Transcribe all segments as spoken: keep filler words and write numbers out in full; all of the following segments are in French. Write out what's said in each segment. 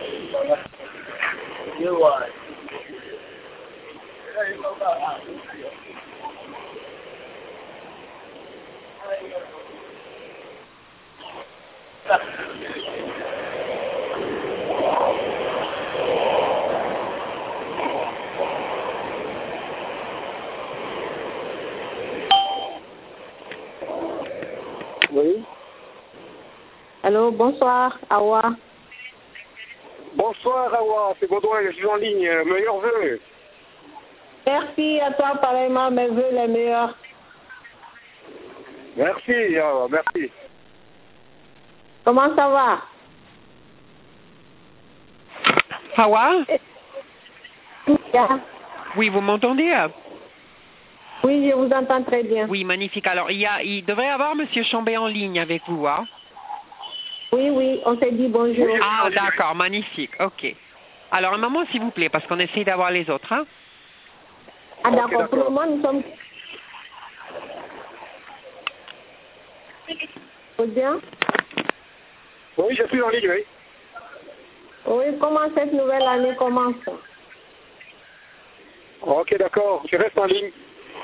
Oui. Allô, bonsoir, Awa. Bonsoir, Awa, c'est Baudouin, je suis en ligne. Meilleurs vœux. Merci à toi, pareillement, mes vœux les meilleurs. Merci, Awa, merci. Comment ça va? Awa? Bien. Oui, vous m'entendez? Oui, je vous entends très bien. Oui, magnifique. Alors, il, y a, il devrait y avoir M. Chambé en ligne avec vous, hein? Oui, oui, on s'est dit bonjour. Ah, d'accord, magnifique, ok. Alors, un moment, s'il vous plaît, parce qu'on essaie d'avoir les autres, hein? Ah, d'accord, Okay, d'accord. pour le moment, nous sommes... Vous bien? Oui, je suis en ligne, oui. Oui, comment cette nouvelle année commence? Ok, d'accord, je reste en ligne.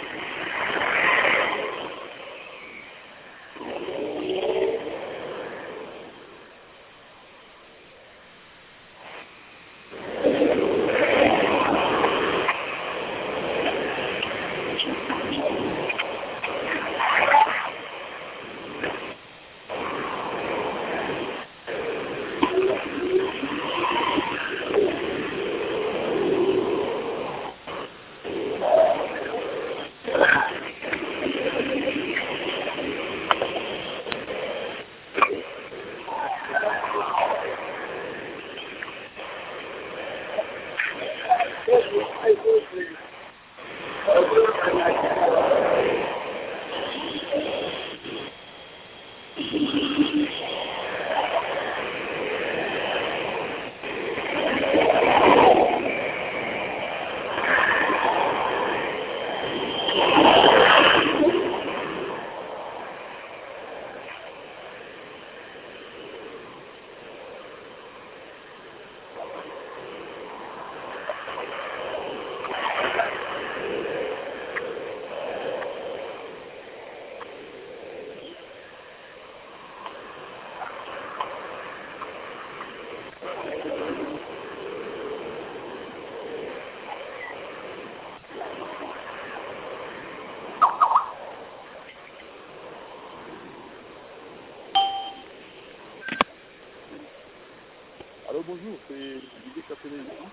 Allô, bonjour, c'est Didier Capelet ici.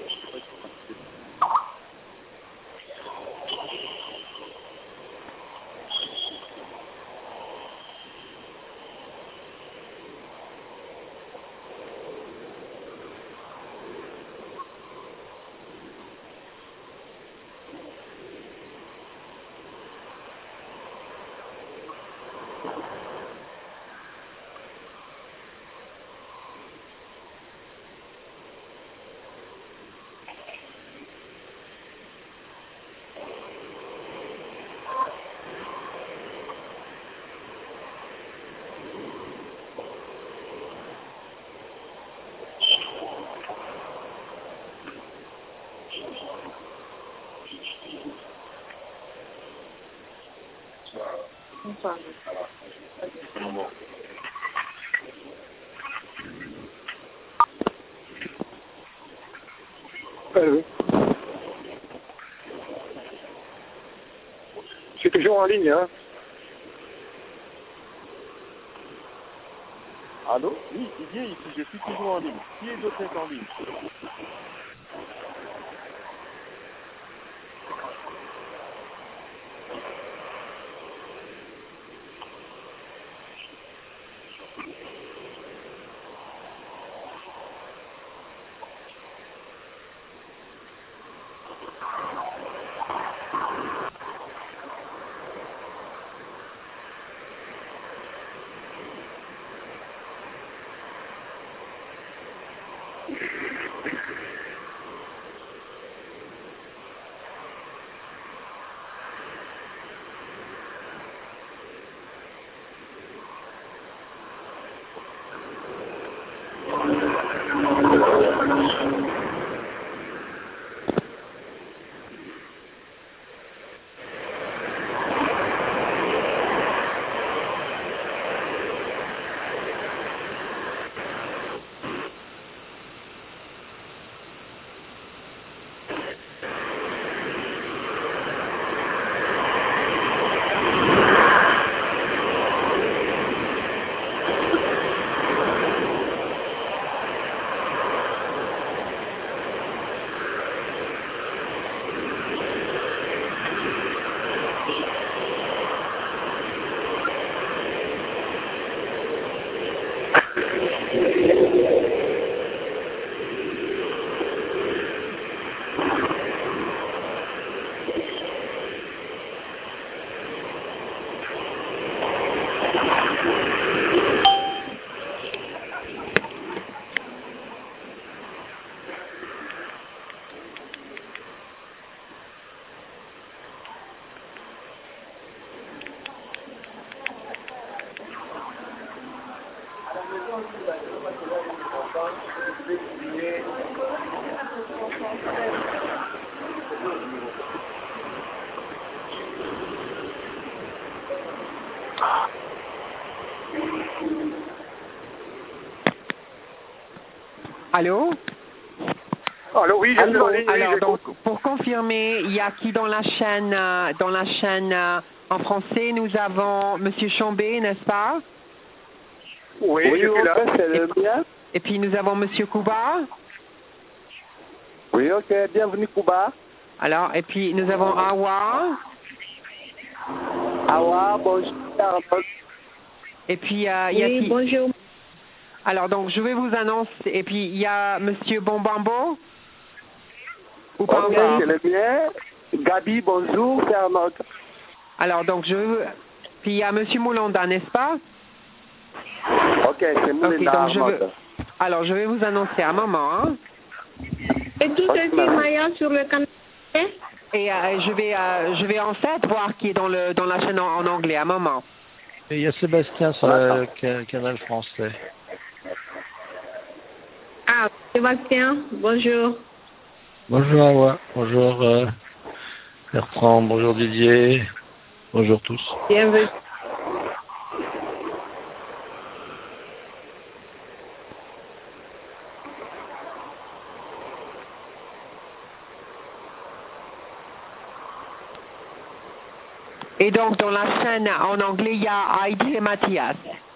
Bonsoir. Euh, je suis toujours en ligne, hein. Allô? Oui, Didier ici, je suis toujours en ligne. Qui est d'autre est en ligne? Allô? Allô, oui, je suis en ligne. oui, Alors, j'écoute. donc, pour confirmer, il y a qui dans la chaîne, euh, dans la chaîne euh, en français? Nous avons Monsieur Chambé, n'est-ce pas? Oui, je suis là. c'est le mien. Et puis nous avons Monsieur Kuba. Oui, ok, bienvenue Kuba. Alors, et puis nous avons Awa. Awa, bonjour. Et puis euh, il y a Oui, qui? bonjour. Alors, donc, je vais vous annoncer. Et puis il y a Monsieur Bombambo. Ou pas Ok, encore? c'est le mien. Gabi, bonjour, c'est Arnaud. Alors, donc, je veux... Puis il y a Monsieur Moulanda, n'est-ce pas? Ok, c'est Moulinda donc, je Arnaud. veux... Alors, je vais vous annoncer un moment. Hein? Et tout ceci, Maya, sur le canal. Et euh, je vais, euh, je vais en fait voir qui est dans le dans la chaîne en, en anglais. Un moment. Et il y a Sébastien sur le ca- canal français. Ah, Sébastien, bonjour. Bonjour Awa, bonjour euh, Bertrand, bonjour Didier, bonjour tous. Bienvenue. Et donc, dans la chaîne en anglais, il y a Heidi et Mathias.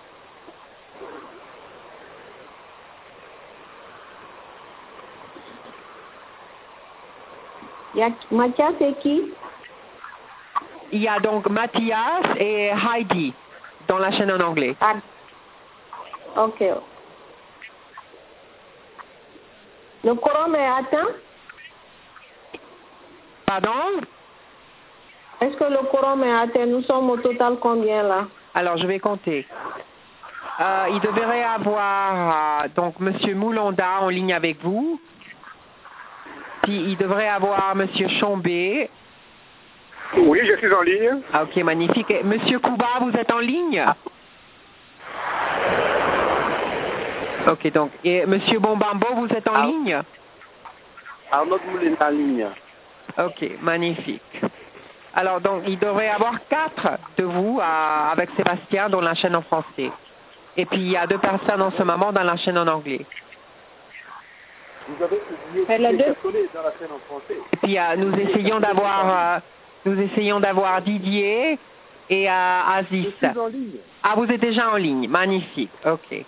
Il y a Mathias et qui? Il y a donc Mathias et Heidi dans la chaîne en anglais. Ah, ok. Le quorum est atteint? Pardon? Est-ce que le quorum est atteint? Nous sommes au total combien là? Alors, je vais compter. Euh, il devrait avoir euh, donc Monsieur Moulanda en ligne avec vous. Puis il devrait avoir Monsieur Chambé. Oui, je suis en ligne. Ah, ok, magnifique. Et Monsieur Kuba, vous êtes en ligne? Ok, donc, et Monsieur Bombambo, vous êtes en Ah. ligne? Arnaud Moulinda en ligne. Ok, magnifique. Alors, donc, il devrait y avoir quatre de vous euh, avec Sébastien dans la chaîne en français. Et puis, il y a deux personnes en ce moment dans la chaîne en anglais. Vous avez oublié Elle a les deux. Cassonnet dans la chaîne en français. Et puis, euh, nous essayons d'avoir, euh, nous essayons d'avoir Didier et euh, Aziz. Je suis en ligne. Ah, vous êtes déjà en ligne. Magnifique. Ok.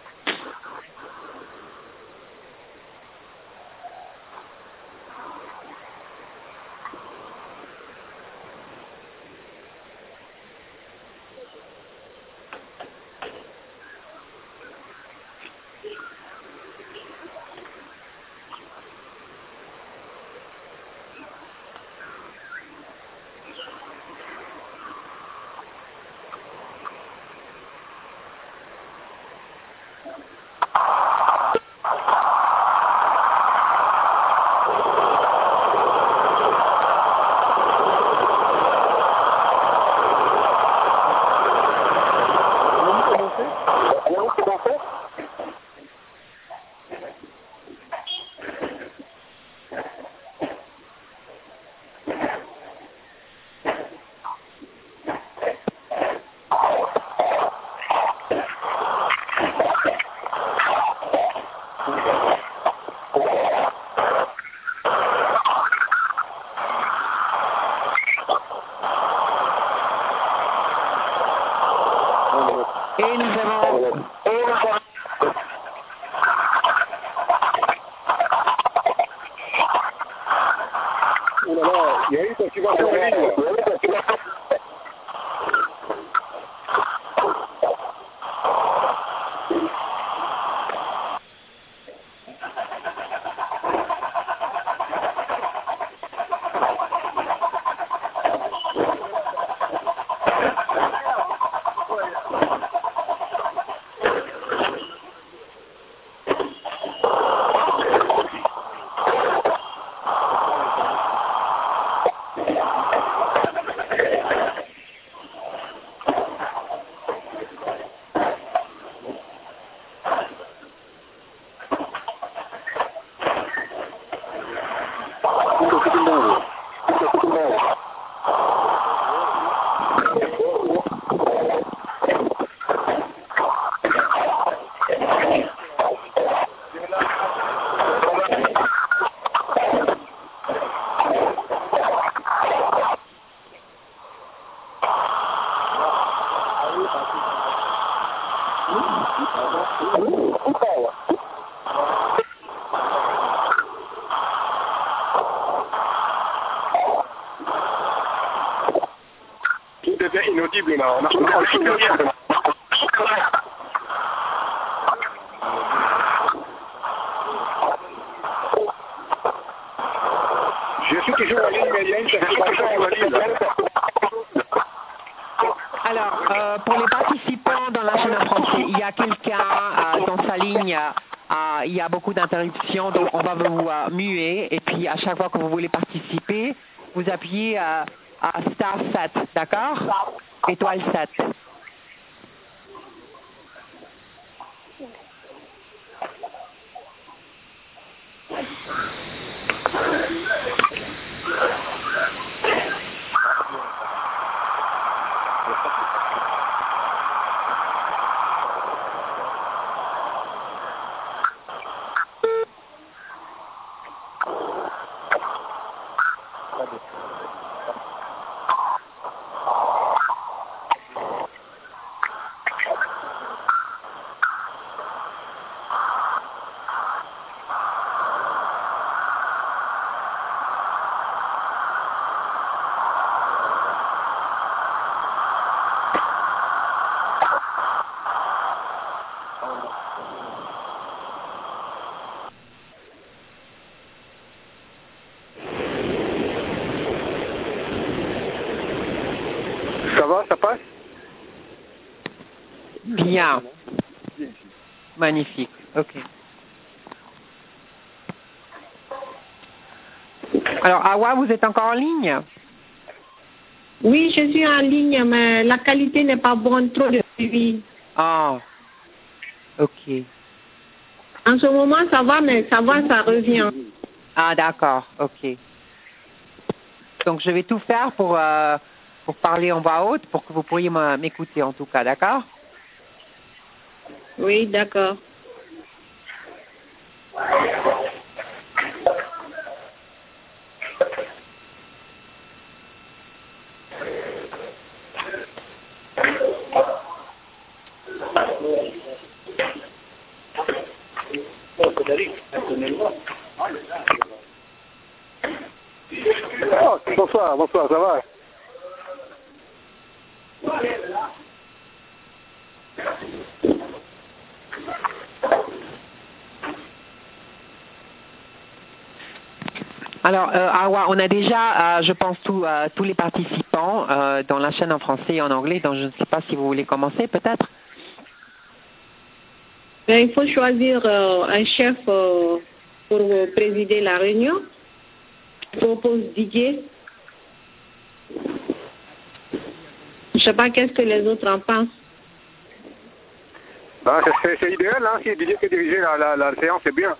Il y a eu une subvention en ligne. Tout devient inaudible là, on a on a plus rien. Je suis toujours en ligne, mais il y a une subvention en ligne. Alors, euh, pour les participants dans la chaîne en français, il y a quelqu'un euh, dans sa ligne, euh, il y a beaucoup d'interruptions, donc on va vous euh, muer, et puis à chaque fois que vous voulez participer, vous appuyez euh, à star sept, d'accord? Étoile sept. Ça va, ça passe? Bien. Magnifique. OK. Alors, Awa, vous êtes encore en ligne? Oui, je suis en ligne, mais la qualité n'est pas bonne, trop de suivi. Ah. OK. En ce moment, ça va, mais ça va, ça revient. Ah, d'accord. OK. Donc, je vais tout faire pour, euh, pour parler en voix haute pour que vous pourriez me- m'écouter en tout cas, d'accord? Oui, d'accord. Oh, bonsoir, bonsoir, ça va? Alors, euh, Awa, on a déjà, euh, je pense, tout, euh, tous les participants euh, dans la chaîne en français et en anglais, donc je ne sais pas si vous voulez commencer, peut-être. Ben, il faut choisir euh, un chef euh, pour euh, présider la réunion. Je propose Didier. Je ne sais pas qu'est-ce que les autres en pensent. Ah, c'est c'est idéal, hein, si Didier peut diriger la, la, la séance, c'est bien.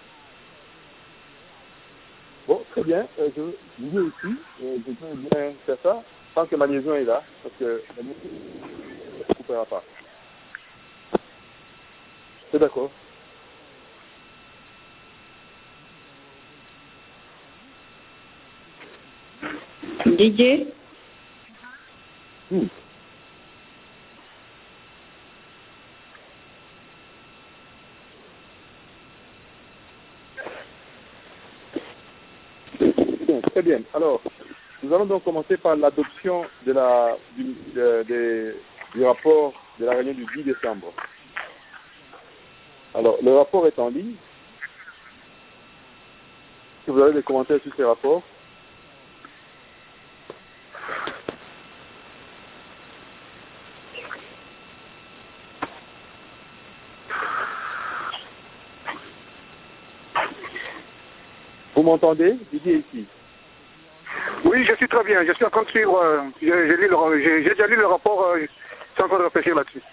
Bon, très bien. Euh, je Didier aussi. Euh, je peux bien faire ça tant que ma liaison est là, parce que la liaison ne se coupera pas. C'est d'accord. Didier. Hmm. Bien, très bien. Alors, Nous allons donc commencer par l'adoption de la, du, de, de, du rapport de la réunion du dix décembre. Alors, le rapport est en ligne. Si vous avez des commentaires sur ces rapports. Vous m'entendez? Didier ici. Oui, je suis très bien. Je suis en train de suivre. Euh, j'ai, j'ai, lu le, j'ai, j'ai déjà lu le rapport. Euh, je suis en train de réfléchir là-dessus.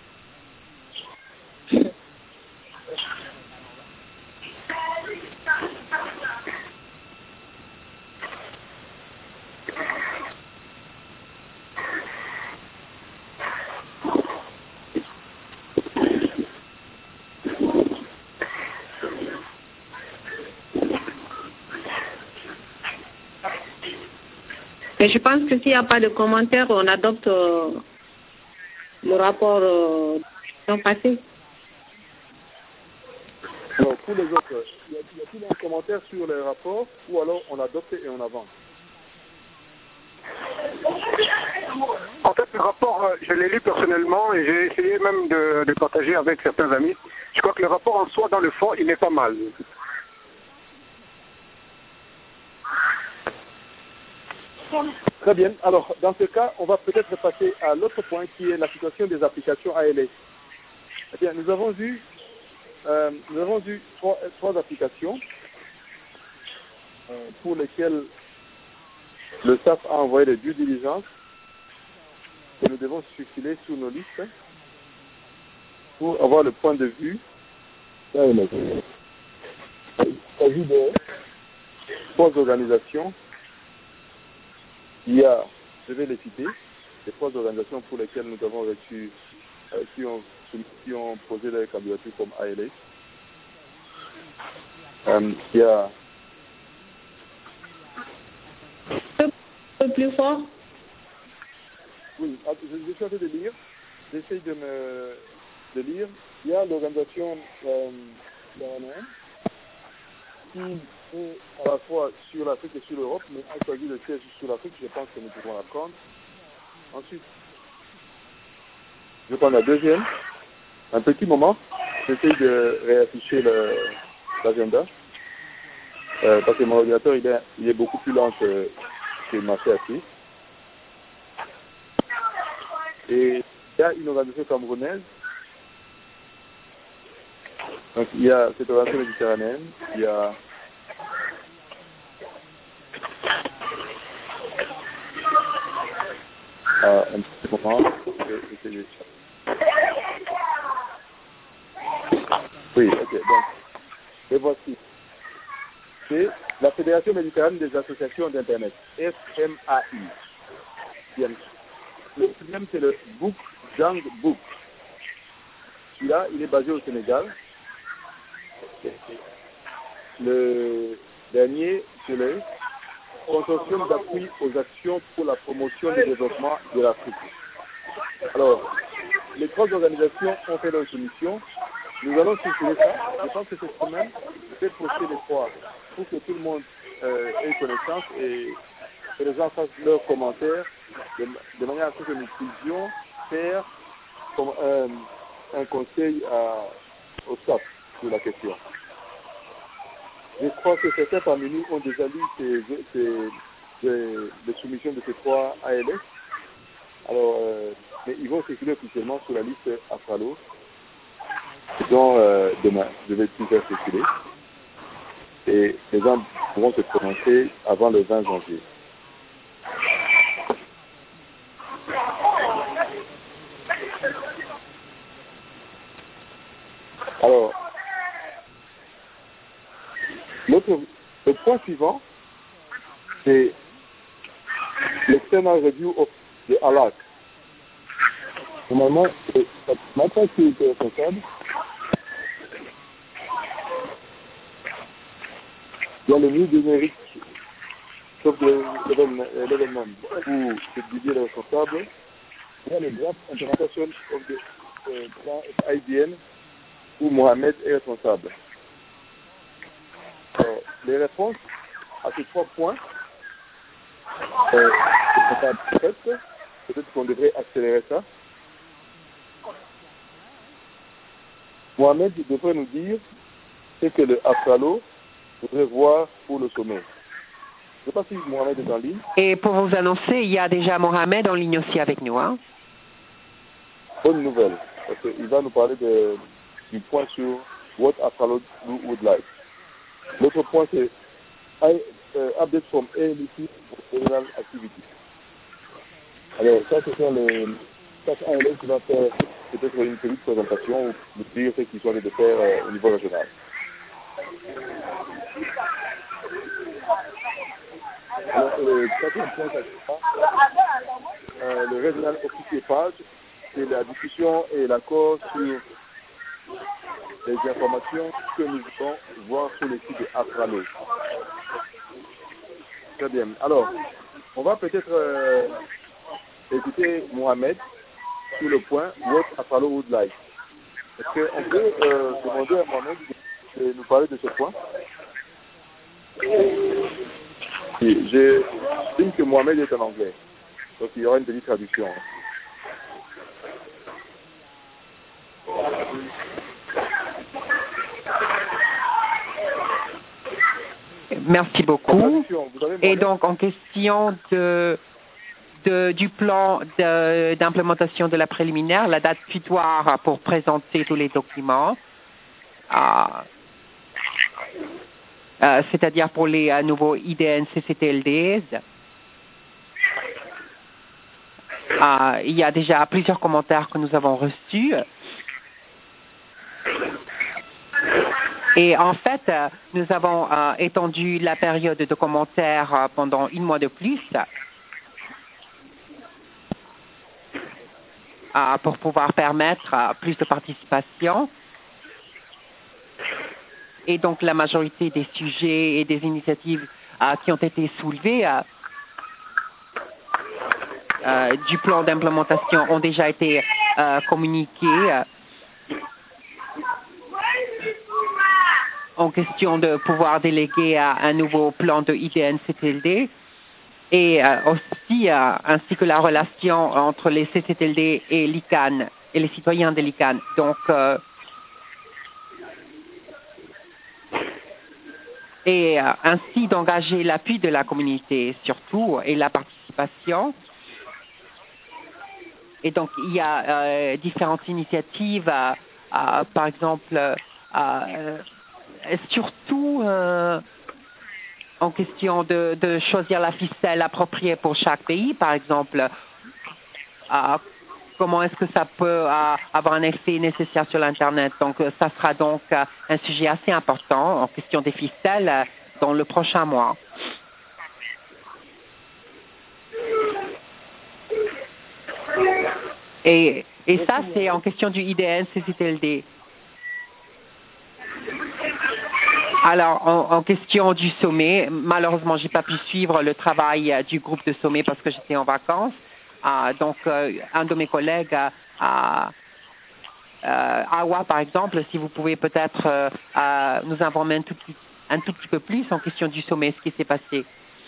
Mais je pense que s'il n'y a pas de commentaires, on adopte euh, le rapport euh, l'an passé. Alors, pour les autres, y a-t-il un commentaire sur les rapports ou alors on adopte et on avance? En fait, le rapport, euh, je l'ai lu personnellement et j'ai essayé même de, de partager avec certains amis. Je crois que le rapport en soi, dans le fond, il est pas mal. Très bien. Alors, dans ce cas, on va peut-être passer à l'autre point qui est la situation des applications A L S. Eh bien, nous avons vu, euh, nous avons vu trois, trois applications euh, pour lesquelles le S A F a envoyé des due diligence et nous devons circuler sur nos listes pour avoir le point de vue. Il s'agit de trois organisations. Il y a, je vais les citer, les trois organisations pour lesquelles nous avons reçu, euh, qui, ont, qui ont posé leur candidature comme A L S. Euh, il y a... Un peu plus fort. Oui, je, je suis en train de lire. J'essaie de me de lire. Il y a l'organisation euh, qui est à la fois sur l'Afrique et sur l'Europe, mais a choisi le siège sur l'Afrique, je pense que nous pouvons la prendre. Ensuite, je prends la deuxième. Un petit moment, j'essaie de réafficher le, l'agenda, euh, parce que mon ordinateur, il est, il est beaucoup plus lent que, que le marché actif. Et il y a une organisation camerounaise. Donc, il y a cette organisation méditerranéenne, il y a euh, un petit moment, je, je, je, oui, ok, donc, et voici. C'est la Fédération méditerranéenne des associations d'Internet, F M A I. Le deuxième, c'est le Book Jang Book. Celui-là, il est basé au Sénégal. Le dernier, c'est le Consortium d'appui aux actions pour la promotion du développement de l'Afrique. Alors, les trois organisations ont fait leur soumission. Nous allons circuler ça. Je pense que cette semaine, je vais poster les trois pour que tout le monde euh, ait connaissance et que les gens fassent leurs commentaires de, de manière à ce que nous puissions faire comme un, un conseil à, au S A F sur la question. Je crois que certains parmi nous ont déjà lu ces, ces, ces, les soumissions de ces trois A L S. Alors, euh, mais ils vont circuler officiellement sur la liste Afralo, dont euh, demain, je vais tout faire circuler. Et les gens pourront se prononcer avant le vingt janvier. Alors, l'autre, le point suivant, c'est l'external review of the A L A C. Normalement, c'est Mata qui est responsable. Il y a le new générique, sauf l'événement où c'est Didier le responsable. Il y a le draft implementation of the uh, I D N où Mohamed est responsable. Alors, les réponses à ces trois points Euh, c'est pas prête. Peut-être qu'on devrait accélérer ça. Mohamed devrait nous dire ce que le Afralo voudrait voir pour le sommet. Je ne sais pas si Mohamed est en ligne. Et pour vous annoncer, il y a déjà Mohamed en ligne aussi avec nous. Hein? Bonne nouvelle, parce qu'il va nous parler de, du point sur what Afralo would like. L'autre point, c'est uh, update from A L C Regional Activity. Alors, ça, ce sont les... Chaque A L S qui va faire peut-être une petite présentation ou nous dire ce qu'ils sont allés de faire euh, au niveau régional. Alors, le quatrième point, euh, le Regional Officier Page, c'est la discussion et l'accord sur les informations que nous allons voir sur le site de Afralo. Très bien. Alors, on va peut-être euh, écouter Mohamed sur le point What Afralo would like. Est-ce qu'on peut euh, demander à Mohamed de, de nous parler de ce point? J'estime que Mohamed est en anglais, donc il y aura une petite traduction. Merci beaucoup. Et donc, en question de, de, du plan de, d'implémentation de la préliminaire, la date butoir pour présenter tous les documents, euh, euh, c'est-à-dire pour les euh, nouveaux I D N C C T L D, euh, il y a déjà plusieurs commentaires que nous avons reçus. Et en fait, euh, nous avons euh, étendu la période de commentaires euh, pendant un mois de plus euh, pour pouvoir permettre euh, plus de participation. Et donc, la majorité des sujets et des initiatives euh, qui ont été soulevées euh, euh, du plan d'implémentation ont déjà été euh, communiqués. Euh, en question de pouvoir déléguer à un nouveau plan de I D N C T L D et euh, aussi euh, ainsi que la relation entre les C C T L D et l'I C A N et les citoyens de l'I C A N. Donc, euh, et euh, ainsi d'engager l'appui de la communauté surtout et la participation. Et donc, il y a euh, différentes initiatives, euh, euh, par exemple, euh, surtout euh, en question de, de choisir la ficelle appropriée pour chaque pays, par exemple, euh, comment est-ce que ça peut euh, avoir un effet nécessaire sur l'Internet. Donc, ça sera donc euh, un sujet assez important en question des ficelles euh, dans le prochain mois. Et, et ça, c'est en question du I D N C C T L D. Alors, en, en question du sommet, malheureusement, j'ai pas pu suivre le travail euh, du groupe de sommet parce que j'étais en vacances. Euh, donc, euh, un de mes collègues, euh, euh, Awa, par exemple, si vous pouvez peut-être euh, euh, nous informer un tout, petit, un tout petit peu plus en question du sommet, ce qui s'est passé.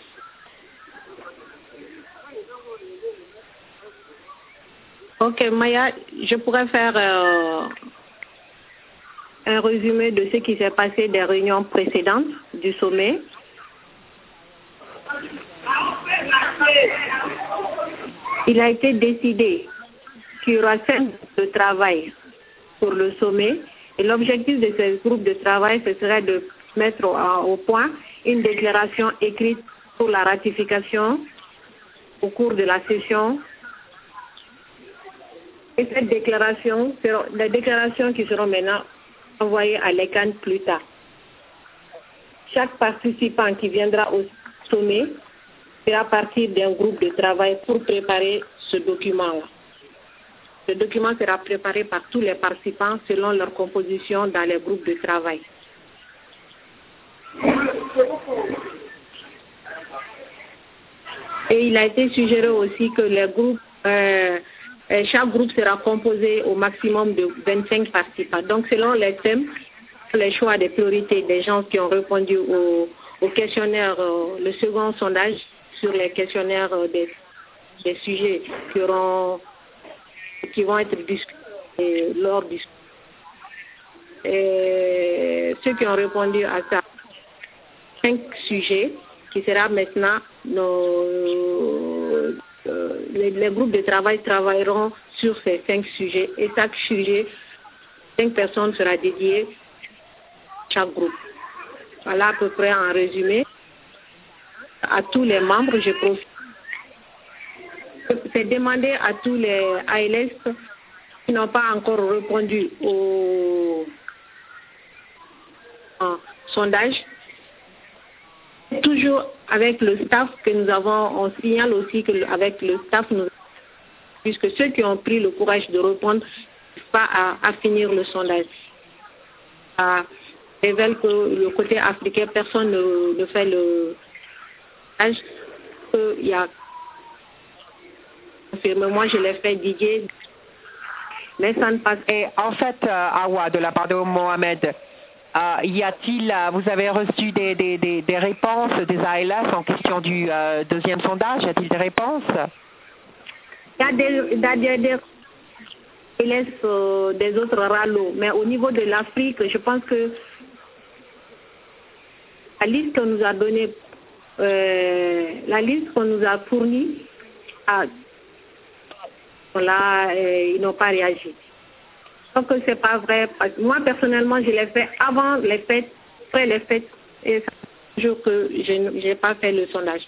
Ok, Maya, je pourrais faire euh, un résumé de ce qui s'est passé des réunions précédentes du sommet. Il a été décidé qu'il y aura cinq groupes de travail pour le sommet et l'objectif de ces groupes de travail, ce serait de mettre au, au point une déclaration écrite pour la ratification au cours de la session. Et cette déclaration, seront, les déclarations qui seront maintenant envoyées à l'E C A N plus tard. Chaque participant qui viendra au sommet fera partie d'un groupe de travail pour préparer ce document-là. Ce document sera préparé par tous les participants selon leur composition dans les groupes de travail. Et il a été suggéré aussi que les groupes, euh, chaque groupe sera composé au maximum de vingt-cinq participants. Donc, selon les thèmes, les choix des priorités des gens qui ont répondu au, au questionnaire, euh, le second sondage, sur les questionnaires des, des sujets qui, auront, qui vont être discutés lors du... Et ceux qui ont répondu à ça, cinq sujets qui sera maintenant nos, euh, les, les groupes de travail travailleront sur ces cinq sujets et chaque sujet, cinq personnes sera dédiée à chaque groupe. Voilà à peu près en résumé. À tous les membres, je profite. C'est demander à tous les A L S qui n'ont pas encore répondu au sondage. Toujours avec le staff que nous avons, on signale aussi qu'avec le staff, nous, puisque ceux qui ont pris le courage de répondre, pas à, à finir le sondage. Ça révèle que le côté africain, personne ne, ne fait le sondage. Il y a moi je l'ai fait Didier, mais ça ne passe pas. Et en fait, euh, Awa, de la part de Mohamed, euh, y a-t-il, euh, vous avez reçu des, des, des, des réponses des A L S en question du euh, deuxième sondage? Y a-t-il des réponses? Il y a des, il y a des, des A L S euh, des autres rallos, mais au niveau de l'Afrique, je pense que la liste qu'on nous a donnée, euh, la liste qu'on nous a fournie, a, là, euh, ils n'ont pas réagi. Donc, c'est pas vrai. Moi, personnellement, je l'ai fait avant les fêtes, après les fêtes, et ça fait toujours que je n'ai pas fait le sondage.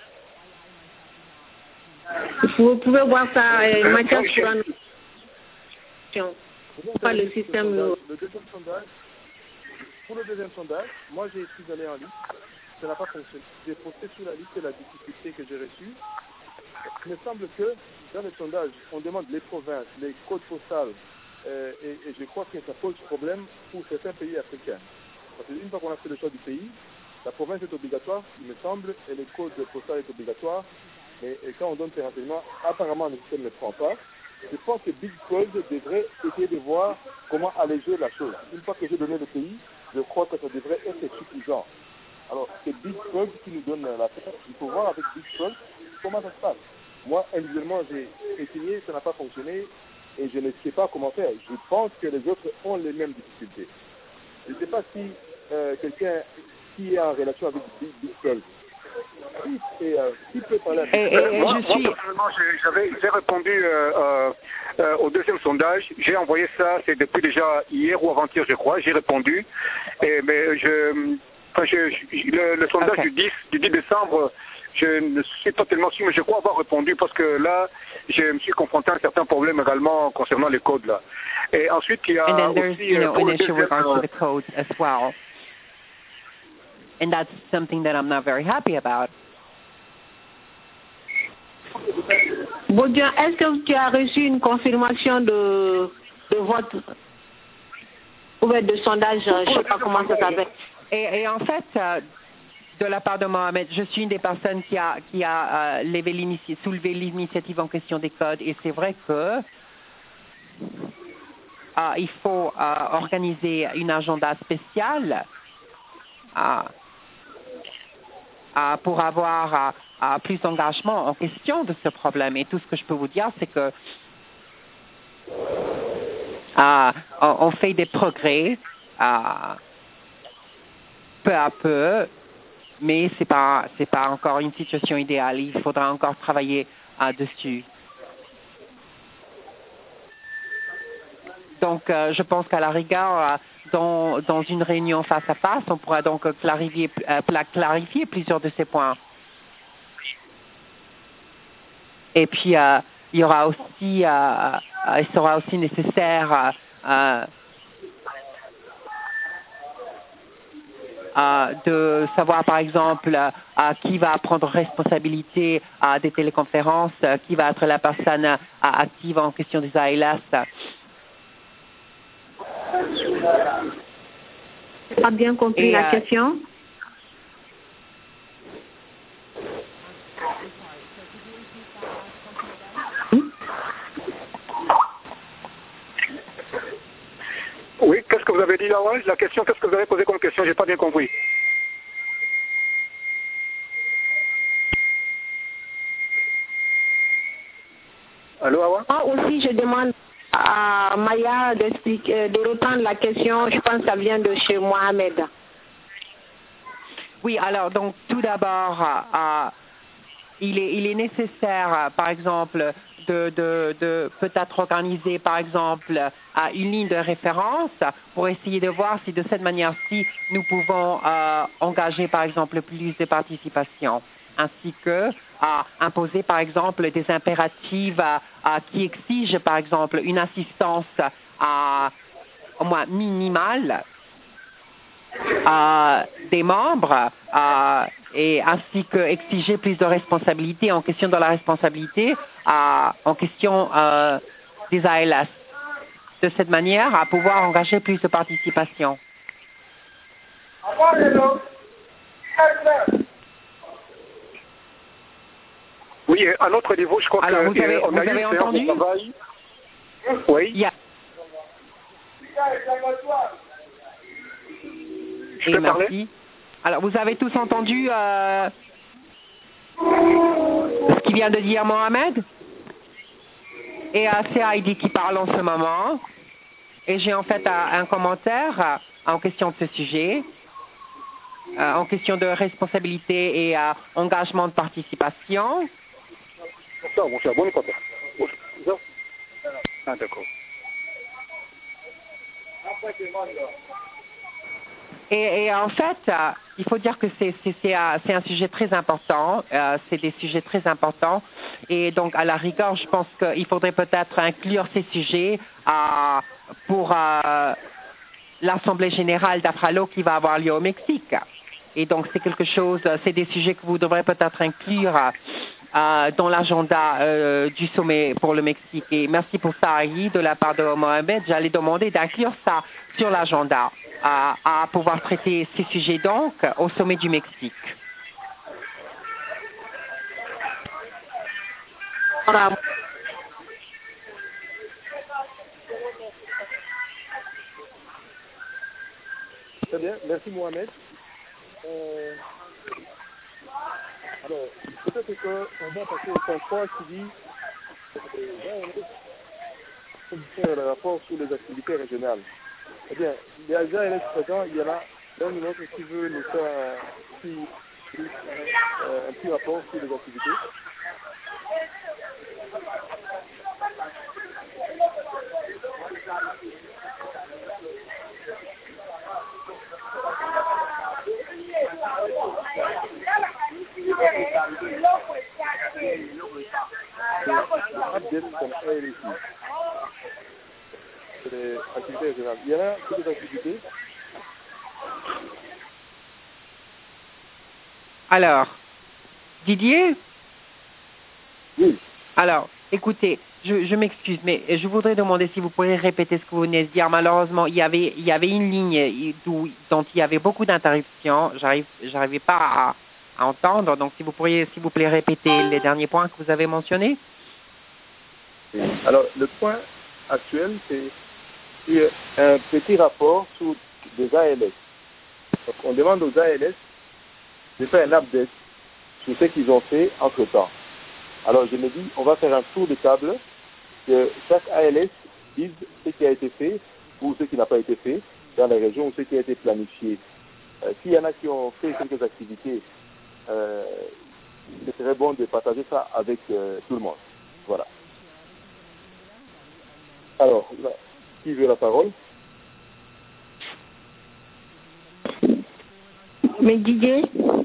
Vous pouvez voir ça, euh, matière sur la notion. Pas le système. Le deuxième sondage, pour le deuxième sondage, moi, j'ai essayé d'aller en liste. Ça n'a pas fonctionné. J'ai posté sur la liste la difficulté que j'ai reçue. Il me semble que dans les sondages, on demande les provinces, les codes postales, euh, et, et je crois que ça pose problème pour certains pays africains. Parce qu'une fois qu'on a fait le choix du pays, la province est obligatoire, il me semble, et le code postal est obligatoire. Mais et quand on donne ces renseignements, apparemment le système ne prend pas. Je pense que Big Gold devrait essayer de voir comment alléger la chose. Une fois que j'ai donné le pays, je crois que ça devrait être suffisant. Alors, c'est Big Gold qui nous donne la tête. Il faut voir avec Big Gold comment ça se passe. Moi, individuellement, j'ai essayé, ça n'a pas fonctionné et je ne sais pas comment faire. Je pense que les autres ont les mêmes difficultés. Je ne sais pas si euh, quelqu'un qui est en relation avec Big, Big Gold, qui, et, euh, qui peut parler avec et, et, et moi, je suis... moi, personnellement, j'ai, j'ai répondu euh, euh, euh, au deuxième sondage. J'ai envoyé ça, c'est depuis déjà hier ou avant-hier, je crois. J'ai répondu. Et, mais je, enfin, je, je, le, le sondage okay. du, dix, du dix décembre, je ne suis pas tellement sûr, mais je crois avoir répondu parce que là, je me suis confronté à un certain problème également concernant les codes là. Et ensuite, il y a And then there's, aussi you know, pour an le issue deuxième, regards to the codes as well. And that's something that I'm not very happy about. Baudouin, est-ce que tu as reçu une confirmation de, de vote ou de sondage, je ne sais pas comment ça s'appelle. Et, et en fait, euh, de la part de Mohamed, je suis une des personnes qui a, qui a euh, levé l'inici- soulevé l'initiative en question des codes. Et c'est vrai que euh, il faut euh, organiser une agenda spéciale euh, euh, pour avoir euh, euh, plus d'engagement en question de ce problème. Et tout ce que je peux vous dire, c'est que euh, on, on fait des progrès euh, peu à peu, mais c'est pas c'est pas encore une situation idéale. Il faudra encore travailler euh, dessus. Donc, euh, je pense qu'à la rigueur, euh, dans, dans une réunion face à face, on pourra donc clarifier, euh, clarifier plusieurs de ces points. Et puis, euh, il y aura aussi, euh, euh, il sera aussi nécessaire euh, euh, de savoir, par exemple, euh, qui va prendre responsabilité euh, des téléconférences, euh, qui va être la personne euh, active en question des A L S. Je n'ai pas bien compris Et, la euh, question. Oui, qu'est-ce que vous avez dit là, ouais? La question, qu'est-ce que vous avez posé comme question? J'ai pas bien compris. Allô, Awa? Moi aussi, je demande à Maya d'expliquer, de reprendre la question. Je pense que ça vient de chez Mohamed. Oui, alors, donc, tout d'abord, euh, il, est, il est nécessaire, par exemple, de, de, de peut-être organiser, par exemple, euh, une ligne de référence pour essayer de voir si de cette manière-ci, nous pouvons euh, engager, par exemple, plus de participation, ainsi que euh, imposer, par exemple, des impératifs euh, euh, qui exigent, par exemple, une assistance euh, au moins minimale euh, des membres euh, et ainsi que exiger plus de responsabilités en question de la responsabilité euh, en question euh, des A L S. De cette manière, à pouvoir engager plus de participation. Oui, à notre niveau, je crois Alors, vous avez, qu'on vous a eu avez une séance entendu? de travail. Oui. Yeah. Je Oui, peux parler? merci. Alors, vous avez tous entendu euh, ce qu'il vient de dire Mohamed? Et euh, c'est Heidi qui parle en ce moment. Et j'ai en fait un, un commentaire euh, en question de ce sujet, euh, en question de responsabilité et euh, engagement de participation. Bonsoir, bonsoir, bon écoute. Ah, d'accord. Et, et en fait, euh, il faut dire que c'est c'est- c'est, euh, c'est un sujet très important. Euh, c'est des sujets très importants. Et donc, à la rigueur, je pense qu'il faudrait peut-être inclure ces sujets euh, pour euh, l'Assemblée générale d'Afralo qui va avoir lieu au Mexique. Et donc, c'est quelque chose, c'est des sujets que vous devrez peut-être inclure euh, dans l'agenda euh, du sommet pour le Mexique. Et merci pour ça, Aïe, de la part de Mohamed. J'allais demander d'inclure ça sur l'agenda, à, à pouvoir traiter ces sujets donc au sommet du Mexique. Voilà. Très bien, merci Mohamed. Euh, alors, peut-être qu'on va passer au point trois qui dit euh, le rapport sur les activités régionales. Eh bien, les A L S présents, il y en a un ou l'autre qui veut nous faire un petit, euh, un petit rapport sur les activités. Update comme A L S I. C'est les activités régionales. Il y en a toutes les activités. Alors, Didier? Oui. Alors, écoutez, je, je m'excuse, mais je voudrais demander si vous pourriez répéter ce que vous venez de dire. Malheureusement, il y avait, il y avait une ligne d'où, dont il y avait beaucoup d'interruptions. J'arrive, j'arrivais pas à, à entendre. Donc, si vous pourriez, s'il vous plaît, répéter les derniers points que vous avez mentionnés. Oui. Alors, le point actuel, c'est un petit rapport sur des A L S. Donc, on demande aux A L S de faire un update sur ce qu'ils ont fait entre-temps. Alors, je me dis, on va faire un tour de table, que chaque A L S dise ce qui a été fait ou ce qui n'a pas été fait dans les régions ou ce qui a été planifié. Euh, S'il y en a qui ont fait quelques activités, euh, ce serait bon de partager ça avec euh, tout le monde. Voilà. Alors, là, qui veut la parole? Mais Didier,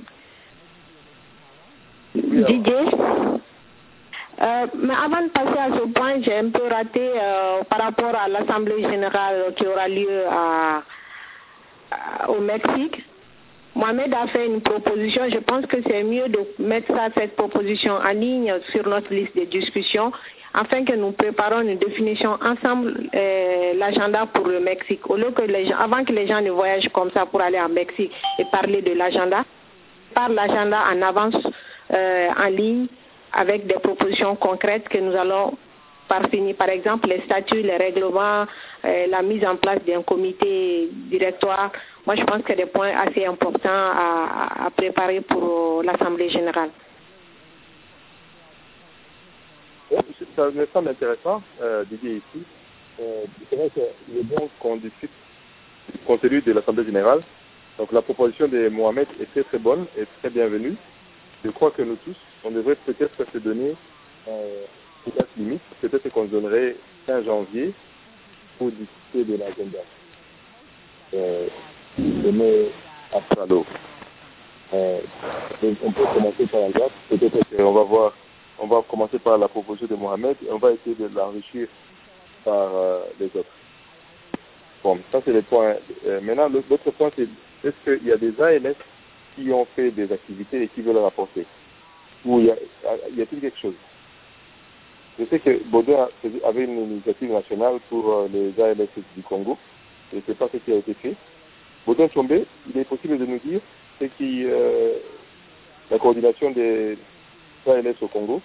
Oui, Didier, euh, mais avant de passer à ce point, j'ai un peu raté euh, par rapport à l'Assemblée générale qui aura lieu à, à, au Mexique. Mohamed a fait une proposition. Je pense que c'est mieux de mettre ça, cette proposition en ligne sur notre liste de discussion afin que nous préparions une définition ensemble euh, l'agenda pour le Mexique. Au lieu que les gens, avant que les gens ne voyagent comme ça pour aller en Mexique et parler de l'agenda, par l'agenda en avance euh, en ligne avec des propositions concrètes que nous allons parvenir. Par exemple, les statuts, les règlements, euh, la mise en place d'un comité directoire. Moi, je pense que c'est des points assez importants à, à préparer pour l'Assemblée générale. ça me semble intéressant, euh, Didier, ici. Euh, c'est vrai qu'il est bon qu'on discute du contenu de l'Assemblée générale. Donc la proposition de Mohamed est très très bonne et très bienvenue. Je crois que nous tous, on devrait peut-être se donner euh, une date limite. Peut-être qu'on donnerait fin janvier pour discuter de l'agenda. Euh, demain à Strado. Euh, on peut commencer par la date. Peut-être qu'on va voir, on va commencer par la proposition de Mohamed et on va essayer de l'enrichir par euh, les autres. Bon, ça c'est les points. Euh, maintenant, l'autre point, c'est est-ce qu'il y a des A L S qui ont fait des activités et qui veulent rapporter? Ou y, a, y a-t-il quelque chose? Je sais que Baudouin avait une initiative nationale pour euh, les A L S du Congo. Je ne sais pas ce qui a été fait. Baudouin Tchombé, il est possible de nous dire c'est qui euh, la coordination des A L S au Congo?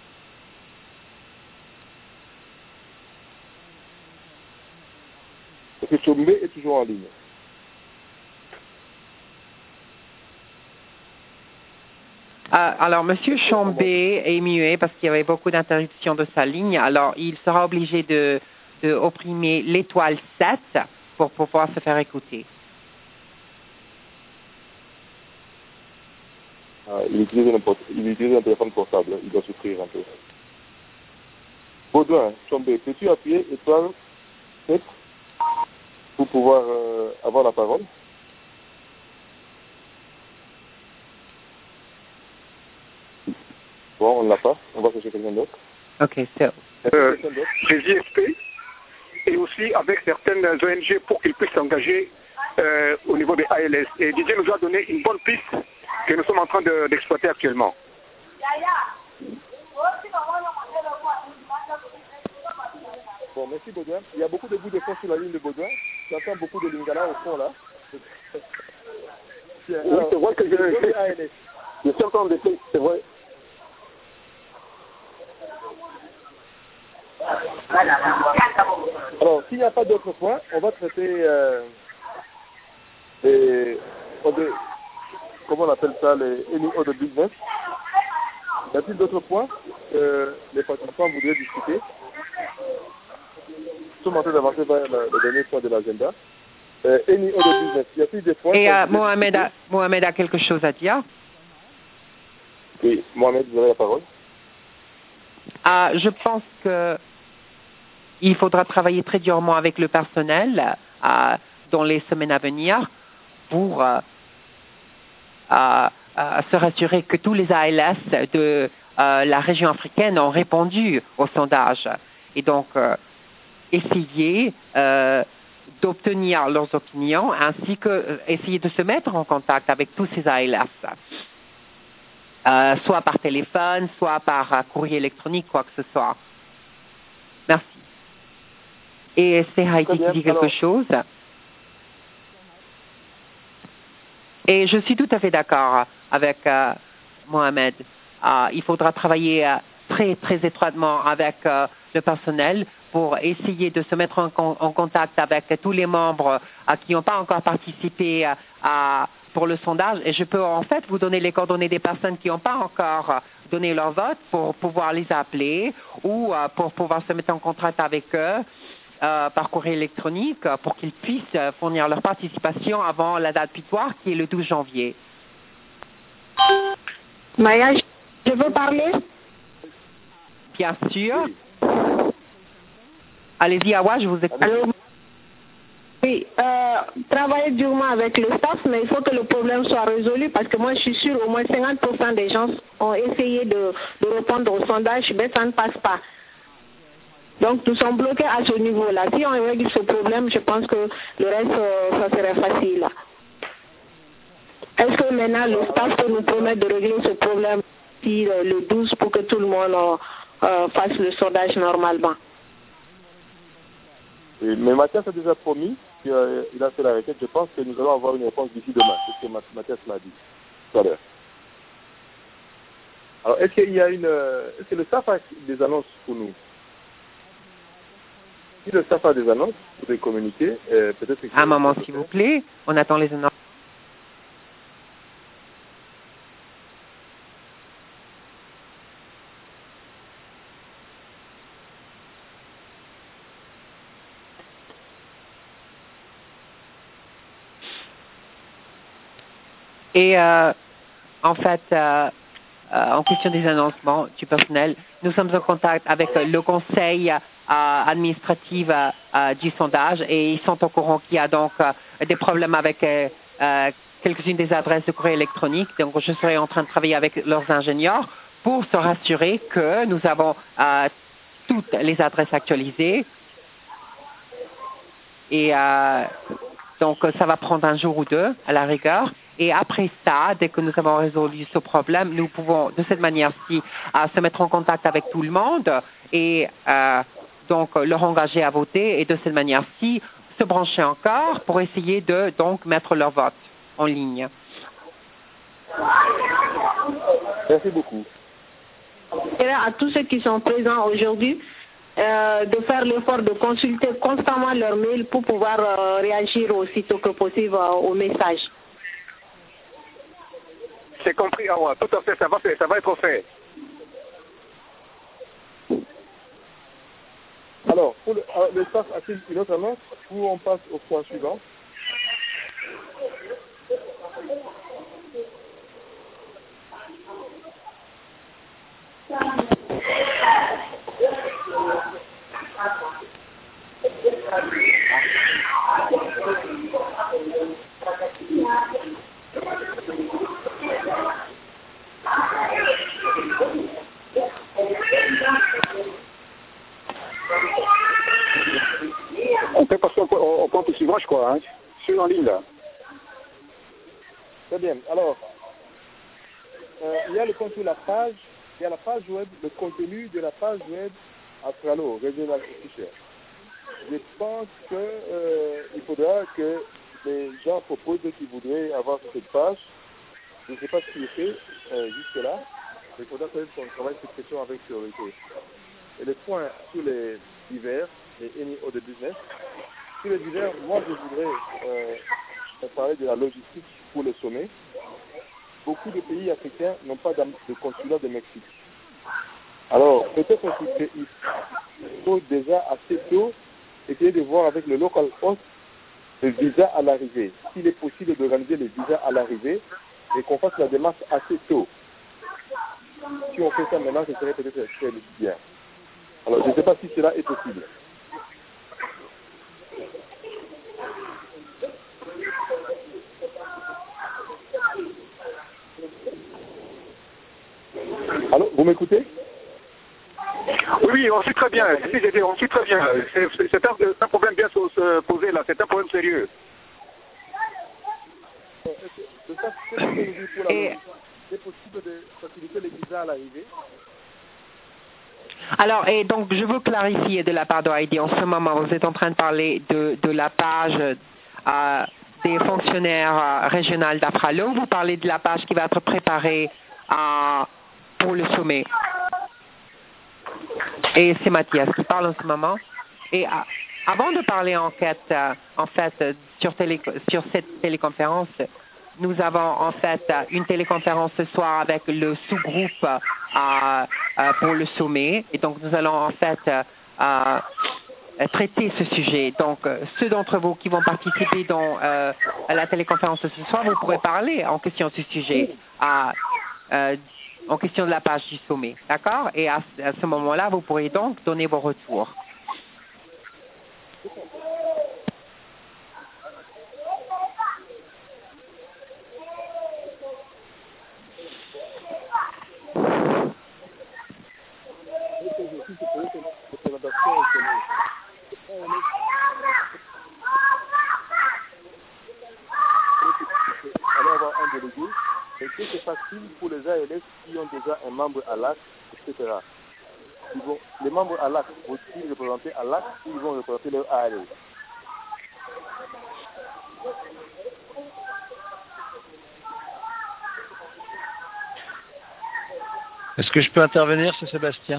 Parce que Tchombé est toujours en ligne. Euh, alors, M. Chambé est muet parce qu'il y avait beaucoup d'interruptions de sa ligne. Alors, il sera obligé de, de opprimer l'étoile sept pour pouvoir se faire écouter. Ah, il, utilise un, il utilise un téléphone portable. Il doit souffrir un peu. Baudouin, Chambé, peux-tu appuyer étoile sept pour pouvoir euh, avoir la parole? Bon, on ne l'a pas. On va chercher quelqu'un d'autre. OK, so. Euh, des I S P et aussi avec certaines O N G pour qu'ils puissent s'engager euh, au niveau des A L S. Et Didier nous a donné une bonne piste que nous sommes en train de, d'exploiter actuellement. Bon, merci Baudouin. Il y a beaucoup de bouts de fond sur la ligne de Baudouin. J'entends beaucoup de lingala au fond là. Oui, c'est vrai que je, je, je suis en train de faire, c'est vrai. Alors, s'il n'y a pas d'autres points, on va traiter euh, les, comment on appelle ça, les any other business. Y a-t-il d'autres points que les participants voudraient discuter? Nous sommes en train d'avancer vers le, le dernier point de l'agenda. Euh, any other business, y a-t-il des points? Et euh, Mohamed, a, Mohamed a quelque chose à dire? Oui, Mohamed, vous avez la parole. Ah, je pense que il faudra travailler très durement avec le personnel euh, dans les semaines à venir pour euh, euh, euh, se rassurer que tous les A L S de euh, la région africaine ont répondu au sondage et donc euh, essayer euh, d'obtenir leurs opinions ainsi que euh, essayer de se mettre en contact avec tous ces A L S, euh, soit par téléphone, soit par euh, courrier électronique, quoi que ce soit. Merci. Et c'est Heidi qui dit quelque Alors... chose. Et je suis tout à fait d'accord avec euh, Mohamed. Euh, il faudra travailler euh, très, très étroitement avec euh, le personnel pour essayer de se mettre en, en contact avec tous les membres euh, qui n'ont pas encore participé euh, à, pour le sondage. Et je peux en fait vous donner les coordonnées des personnes qui n'ont pas encore euh, donné leur vote pour pouvoir les appeler ou euh, pour pouvoir se mettre en contact avec eux. Euh, par courrier électronique euh, pour qu'ils puissent euh, fournir leur participation avant la date butoir qui est le douze janvier. Maya, je veux parler? Bien sûr. Allez-y, Awa, je vous écoute. Alors, oui, euh, travailler durement avec le staff, mais il faut que le problème soit résolu parce que moi, je suis sûre au moins cinquante pour cent des gens ont essayé de, de répondre au sondage, mais ça ne passe pas. Donc, nous sommes bloqués à ce niveau-là. Si on règle ce problème, je pense que le reste, euh, ça serait facile. Est-ce que maintenant, le staff peut nous promettre de régler ce problème si, euh, le douze pour que tout le monde euh, fasse le sondage normalement? Et, mais Mathias a déjà promis qu'il a fait la requête. Je pense que nous allons avoir une réponse d'ici demain. C'est ce que Mathias m'a dit tout à l'heure. Alors, est-ce qu'il y a une... Est-ce que le staff a des annonces pour nous? Si le staff a des annonces, vous pouvez communiquer. Euh, peut-être que Un moment, s'il vous plaît. On attend les annonces. Et euh, en fait, euh, euh, en question des annoncements du personnel, nous sommes en contact avec le conseil euh, administratif euh, du sondage et ils sont au courant qu'il y a donc euh, des problèmes avec euh, euh, quelques-unes des adresses de courrier électronique. Donc, je serai en train de travailler avec leurs ingénieurs pour se rassurer que nous avons euh, toutes les adresses actualisées. Et euh, donc, ça va prendre un jour ou deux à la rigueur. Et après ça, dès que nous avons résolu ce problème, nous pouvons de cette manière-ci euh, se mettre en contact avec tout le monde et euh, donc leur engager à voter et de cette manière-ci se brancher encore pour essayer de donc mettre leur vote en ligne. Merci beaucoup. Et à tous ceux qui sont présents aujourd'hui, euh, de faire l'effort de consulter constamment leur mail pour pouvoir euh, réagir aussitôt que possible euh, au message. C'est compris, ah ouais, tout à fait, ça va, ça va être fait. Alors, pour le, euh, le staff a-t-il une autre annonce ou on passe au point suivant? On peut passer au, au, au point suivant, je crois, hein. Je suis en ligne là. Très bien. Alors, euh, il y a le contenu de la page, il y a la page web, le contenu de la page web Astralo, Regional Official. Je pense qu'il euh, faudra que les gens proposent qui voudraient avoir cette page. Je ne sais pas ce qui est fait euh, jusque-là. Il faudra quand même qu'on travaille cette question avec priorité. Et le point sur les divers, les Any Other Business. Sur les divers, moi je voudrais euh, parler de la logistique pour le sommet. Beaucoup de pays africains n'ont pas de consulat de Mexique. Alors, peut-être qu'il faut déjà assez tôt essayer de voir avec le local host le visa à l'arrivée. S'il est possible d'organiser les visas à l'arrivée et qu'on fasse la démarche assez tôt. Si on fait ça maintenant, ce serait peut-être très bien. Alors, je ne sais pas si cela est possible. Allô, vous m'écoutez? Oui, on suit très bien. On suit très bien. C'est un, un problème bien se poser là. C'est un problème sérieux. Et... C'est possible de faciliter les visas à l'arrivée? Alors, et donc, je veux clarifier de la part de Heidi. En ce moment, vous êtes en train de parler de, de la page euh, des fonctionnaires euh, régionaux d'Afralo. Vous parlez de la page qui va être préparée euh, pour le sommet. Et c'est Mathias qui parle en ce moment. Et euh, avant de parler en fait, euh, en fait sur, télé, sur cette téléconférence, nous avons en fait une téléconférence ce soir avec le sous-groupe euh, euh, pour le sommet. Et donc, nous allons en fait euh, traiter ce sujet. Donc, ceux d'entre vous qui vont participer dans euh, à la téléconférence ce soir, vous pourrez parler en question de ce sujet, à, euh, en question de la page du sommet. D'accord? Et à, à ce moment-là, vous pourrez donc donner vos retours. Est-ce que c'est facile pour les A L S qui ont déjà un membre à l'A C, et cetera. Ils vont, les membres à l'A C vont-ils représenter à l'A C ou ils vont représenter leur A L S? Est-ce que je peux intervenir, c'est Sébastien?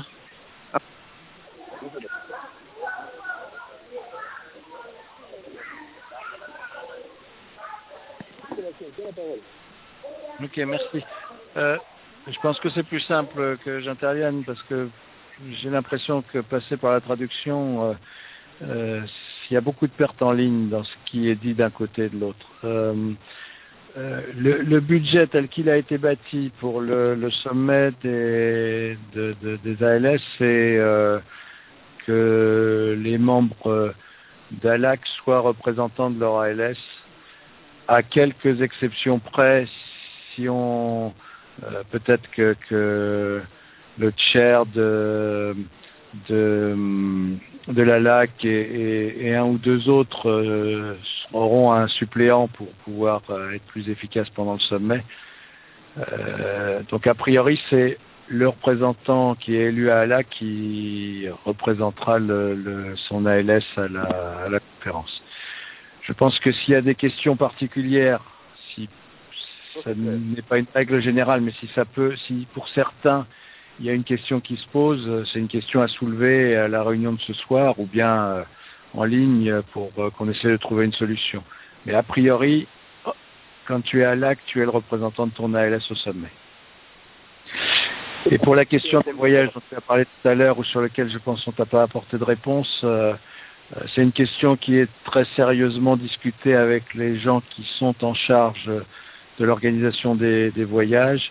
Ok, merci. Euh, je pense que c'est plus simple que j'intervienne parce que j'ai l'impression que passer par la traduction, euh, euh, il y a beaucoup de pertes en ligne dans ce qui est dit d'un côté et de l'autre. Euh, euh, le, le budget tel qu'il a été bâti pour le, le sommet des, de, de, des A L S, c'est euh, que les membres d'A L A C soient représentants de leur A L S, à quelques exceptions près, si on euh, peut-être que, que le chair de de, de la L A C et, et, et un ou deux autres euh, auront un suppléant pour pouvoir euh, être plus efficaces pendant le sommet. Euh, donc a priori c'est le représentant qui est élu à A L A C qui représentera le, le, son A L S à la, à la conférence. Je pense que s'il y a des questions particulières, si ça n'est pas une règle générale, mais si ça peut, si pour certains il y a une question qui se pose, c'est une question à soulever à la réunion de ce soir ou bien euh, en ligne pour euh, qu'on essaie de trouver une solution. Mais a priori, quand tu es à L A C, tu es le représentant de ton A L S au sommet. Et pour la question des voyages dont tu as parlé tout à l'heure ou sur lequel je pense qu'on t'a pas apporté de réponse, euh, c'est une question qui est très sérieusement discutée avec les gens qui sont en charge de l'organisation des, des voyages.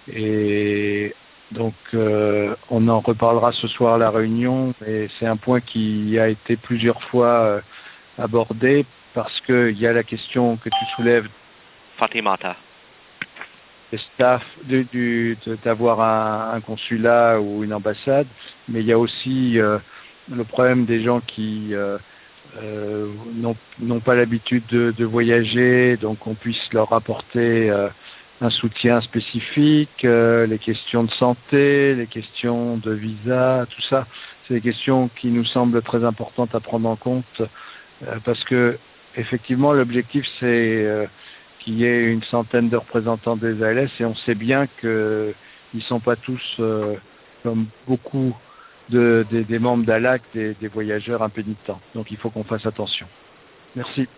Et donc, euh, on en reparlera ce soir à la réunion, et c'est un point qui a été plusieurs fois euh, abordé parce qu'il y a la question que tu soulèves, Fatimata, des staff, de, du, de, d'avoir un, un consulat ou une ambassade, mais il y a aussi euh, le problème des gens qui euh, euh, n'ont, n'ont pas l'habitude de, de voyager, donc on puisse leur apporter euh, un soutien spécifique, euh, les questions de santé, les questions de visa, tout ça, c'est des questions qui nous semblent très importantes à prendre en compte euh, parce que effectivement l'objectif c'est euh, qu'il y ait une centaine de représentants des A L S et on sait bien qu'ils ne sont pas tous euh, comme beaucoup de, de, des membres d'A L A C, des, des voyageurs impénitents. Donc il faut qu'on fasse attention. Merci.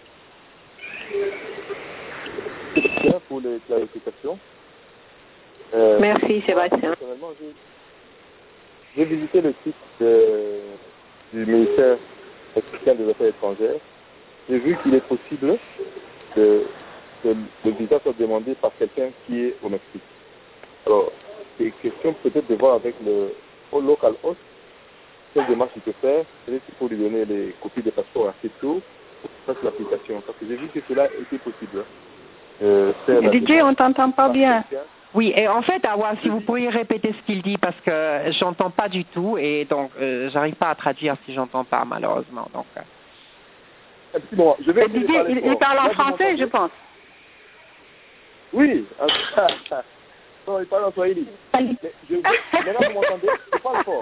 Bien pour les clarifications. Euh, Merci Sébastien. Personnellement, j'ai, j'ai visité le site de, du ministère mexicain des Affaires étrangères. J'ai vu qu'il est possible de, que le visa soit demandé par quelqu'un qui est au Mexique. Alors, c'est une question peut-être de voir avec le au local host quelle démarche il peut faire. Peut-être qu'il faut lui donner les copies des passeports assez tôt pour qu'il fasse l'application. Parce que j'ai vu que cela était possible. Euh, D J, on t'entend pas bien. Oui, et en fait, Awa, si vous pourriez répéter ce qu'il dit, parce que j'entends pas du tout, et donc euh, j'arrive pas à traduire si j'entends pas, malheureusement. Donc, euh. bon, je vais D J, il, il parle en français, je pense. Oui, non, il parle en swahili. Mais je, maintenant, vous m'entendez? Je parle fort.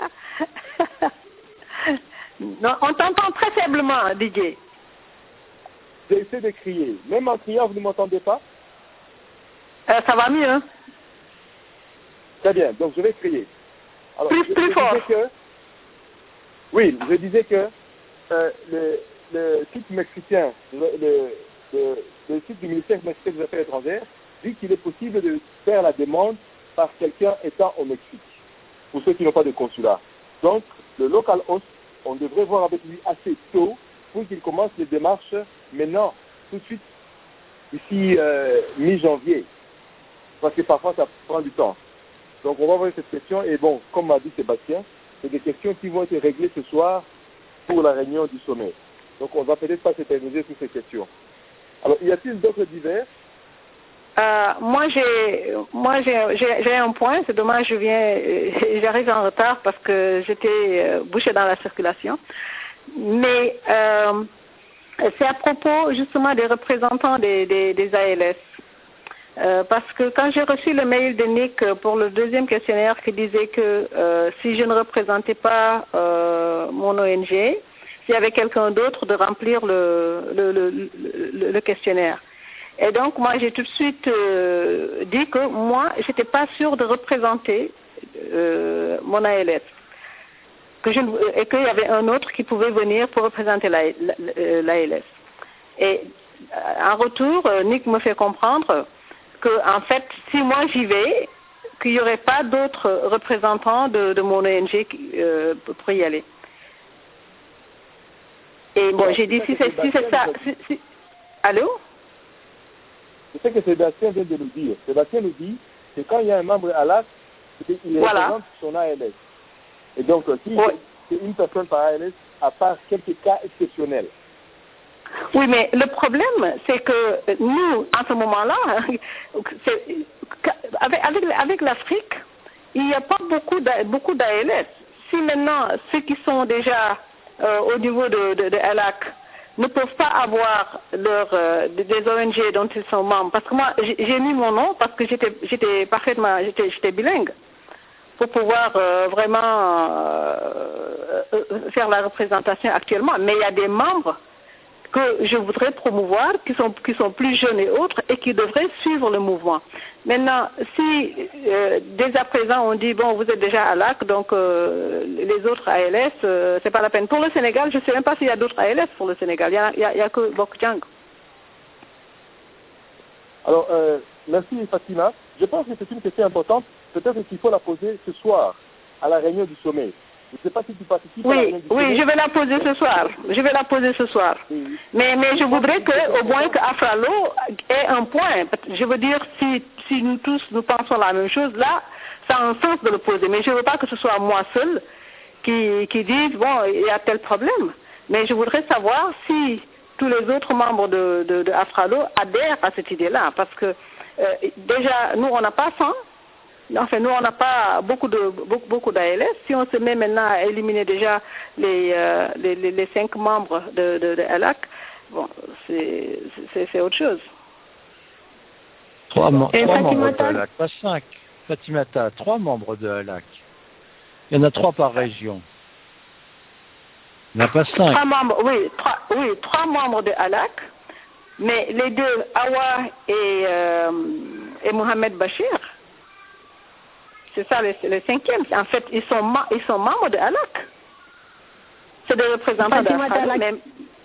Non, on t'entend très faiblement, D J. J'ai essayé de crier. Même en criant, vous ne m'entendez pas? Euh, ça va mieux. Hein? Très bien, donc je vais crier. Alors, plus je, plus je fort. Disais que, oui, je disais que euh, le, le site mexicain, le, le, le, le site du ministère mexicain des Affaires étrangères, dit qu'il est possible de faire la demande par quelqu'un étant au Mexique, pour ceux qui n'ont pas de consulat. Donc, le local host, on devrait voir avec lui assez tôt pour qu'il commence les démarches maintenant, tout de suite, d'ici euh, mi-janvier. Parce que parfois, ça prend du temps. Donc, on va voir cette question. Et bon, comme m'a dit Sébastien, c'est des questions qui vont être réglées ce soir pour la réunion du sommet. Donc, on ne va peut-être pas s'éterniser sur ces questions. Alors, y a-t-il d'autres divers? Euh, moi, j'ai, moi, j'ai, j'ai, j'ai un point. C'est dommage, je viens, j'arrive en retard parce que j'étais bouchée dans la circulation. Mais euh, c'est à propos justement des représentants des, des, des A L S. Euh, parce que quand j'ai reçu le mail de Nick pour le deuxième questionnaire qui disait que euh, si je ne représentais pas euh, mon O N G, s'il y avait quelqu'un d'autre de remplir le, le, le, le, le questionnaire. Et donc, moi, j'ai tout de suite euh, dit que moi, je n'étais pas sûre de représenter euh, mon A L S. Que je, et qu'il y avait un autre qui pouvait venir pour représenter l'A L S. Et en retour, Nick me fait comprendre que, en fait, si moi j'y vais, qu'il n'y aurait pas d'autres représentants de, de mon O N G euh, pour y aller. Et bon, j'ai dit, si c'est si c'est ça... Si, si, allô? c'est ce que Sébastien vient de nous dire. Sébastien nous dit que quand il y a un membre à l'A C, il Voilà. représente son A L S. Et donc, si Oui. c'est une personne par A L S, à part quelques cas exceptionnels. Oui, mais le problème, c'est que nous, en ce moment-là, c'est- avec, avec, avec l'Afrique, il n'y a pas beaucoup d'A- beaucoup d'A L S. Si maintenant, ceux qui sont déjà euh, au niveau de, de, de L A C ne peuvent pas avoir leur, euh, des O N G dont ils sont membres, parce que moi, j'ai j'ai mis mon nom parce que j'étais j'étais parfaitement, j'étais j'étais bilingue, pour pouvoir euh, vraiment euh, euh, faire la représentation actuellement. Mais il y a des membres que je voudrais promouvoir, qui sont, qui sont plus jeunes et autres, et qui devraient suivre le mouvement. Maintenant, si euh, dès à présent on dit, bon, vous êtes déjà à l'A C, donc euh, les autres A L S, euh, c'est pas la peine. Pour le Sénégal, je ne sais même pas s'il y a d'autres A L S pour le Sénégal. Il n'y a, il y a, il y a que Bokjang. Alors, euh, merci Fatima. Je pense que c'est une question importante. Peut-être qu'il faut la poser ce soir, à la réunion du sommet. Je ne sais pas si tu participes à la Oui, réunion du sommet. oui, je vais la poser ce soir. Je vais la poser ce soir. Oui. Mais, mais je voudrais que, au moins qu'Afralo ait un point. Je veux dire, si, si nous tous nous pensons la même chose, là, ça a un sens de le poser. Mais je ne veux pas que ce soit moi seul qui, qui dise, bon, il y a tel problème. Mais je voudrais savoir si tous les autres membres de, de, de Afralo adhèrent à cette idée-là. Parce que euh, déjà, nous, on n'a pas cent. Enfin, nous, on n'a pas beaucoup de beaucoup, beaucoup d'A L S. Si on se met maintenant à éliminer déjà les, euh, les, les, les cinq membres de, de, de L A C, bon, c'est, c'est, c'est autre chose. Trois, mem- Et trois membres de Fatimata L A C, pas cinq. Fatimata, trois membres de L A C. Il y en a trois par région. Il n'y en a pas cinq. Trois membres, oui, trois, oui, trois membres de L A C, mais les deux, Awa et, euh, et Mohamed Bachir, c'est ça les, les cinquièmes. En fait, ils sont, ma- ils sont membres de L A C. C'est des représentants de Fatimata, Afralo, la- mais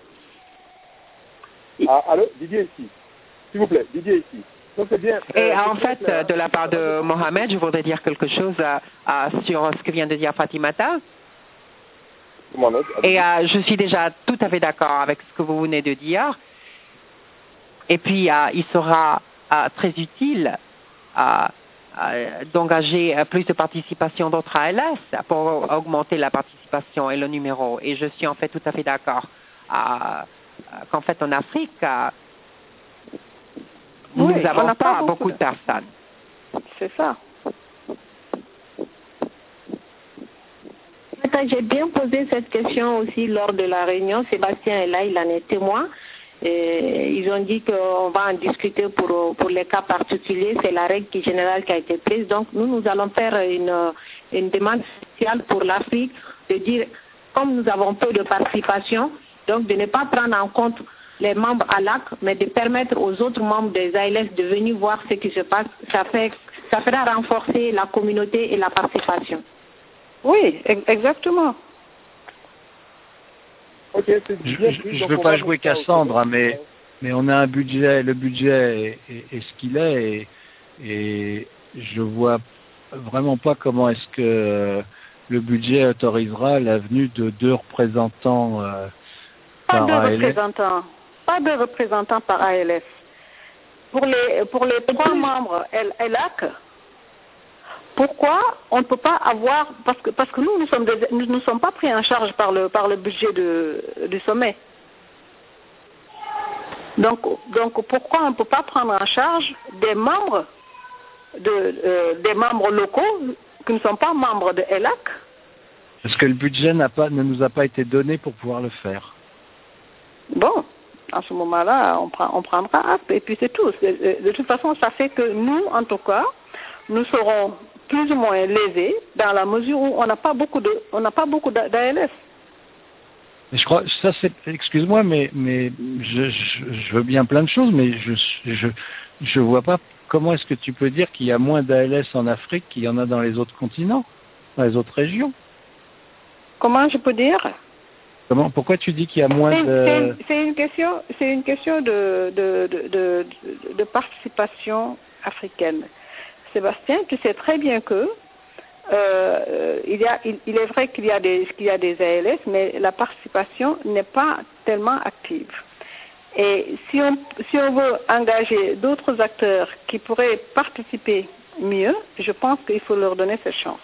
Ah, allô, Didier ici. S'il vous plaît, Didier ici. Donc c'est bien. Et euh, en c'est fait, clair. de la part de Mohamed, je voudrais dire quelque chose euh, euh, sur ce que vient de dire Fatimata. Mohamed, Et euh, je suis déjà tout à fait d'accord avec ce que vous venez de dire. Et puis, euh, il sera euh, très utile euh, euh, d'engager euh, plus de participation d'autres A L S pour augmenter la participation et le numéro. Et je suis en fait tout à fait d'accord euh, euh, qu'en fait en Afrique, euh, nous Oui, on n'avons n'a pas pas beaucoup beaucoup de- de personnes. c'est ça. Attends, j'ai bien posé cette question aussi lors de la réunion. Sébastien est là, il en est témoin. Et ils ont dit qu'on va en discuter pour, pour les cas particuliers. C'est la règle qui- générale qui a été prise. Donc, nous, nous allons faire une, une demande spéciale pour l'Afrique de dire, comme nous avons peu de participation, donc de ne pas prendre en compte les membres à l'A C, mais de permettre aux autres membres des A L S de venir voir ce qui se passe. Ça, fait, ça fera renforcer la communauté et la participation. Oui, ex- exactement. ok, c'est Je bien ne pris, donc veux on pas va jouer mettre ça au Cassandre, hein, sommet. mais, mais on a un budget, le budget est, est- est ce qu'il est, et, et je vois vraiment pas comment est-ce que euh, le budget autorisera la venue de deux représentants euh, Pas par de A L S. représentants. Pas de représentants par A L S. Pour les, pour les trois membres L A C, pourquoi on ne peut pas avoir, parce que, parce que nous, nous sommes des- nous ne sommes pas pris en charge par le, par le budget de, du sommet. Donc, donc, pourquoi on ne peut pas prendre en charge des membres, de, euh, des membres locaux qui ne sont pas membres de L A C? Parce que le budget n'a pas, ne nous a pas été donné pour pouvoir le faire. Bon, à ce moment-là, on, prend, on prendra acte et puis c'est tout. C'est- De toute façon, ça fait que nous, en tout cas, nous serons plus ou moins lésés dans la mesure où on n'a pas beaucoup de, on n'a pas beaucoup d'A L S. Mais je crois, ça c'est, excuse-moi, mais, mais je, je, je veux bien plein de choses, mais je, je, je vois pas comment est-ce que tu peux dire qu'il y a moins d'A L S en Afrique qu'il y en a dans les autres continents, dans les autres régions. Comment je peux dire? Comment, pourquoi tu dis qu'il y a moins C'est de... c'est une, c'est une question, c'est une question de, de, de, de, de- de participation africaine. Sébastien, tu sais très bien que euh, il, y a, il, il est vrai qu'il y a des, qu'il y a des A L S, mais la participation n'est pas tellement active. Et si on, si on veut engager d'autres acteurs qui pourraient participer mieux, je pense qu'il faut leur donner cette chance.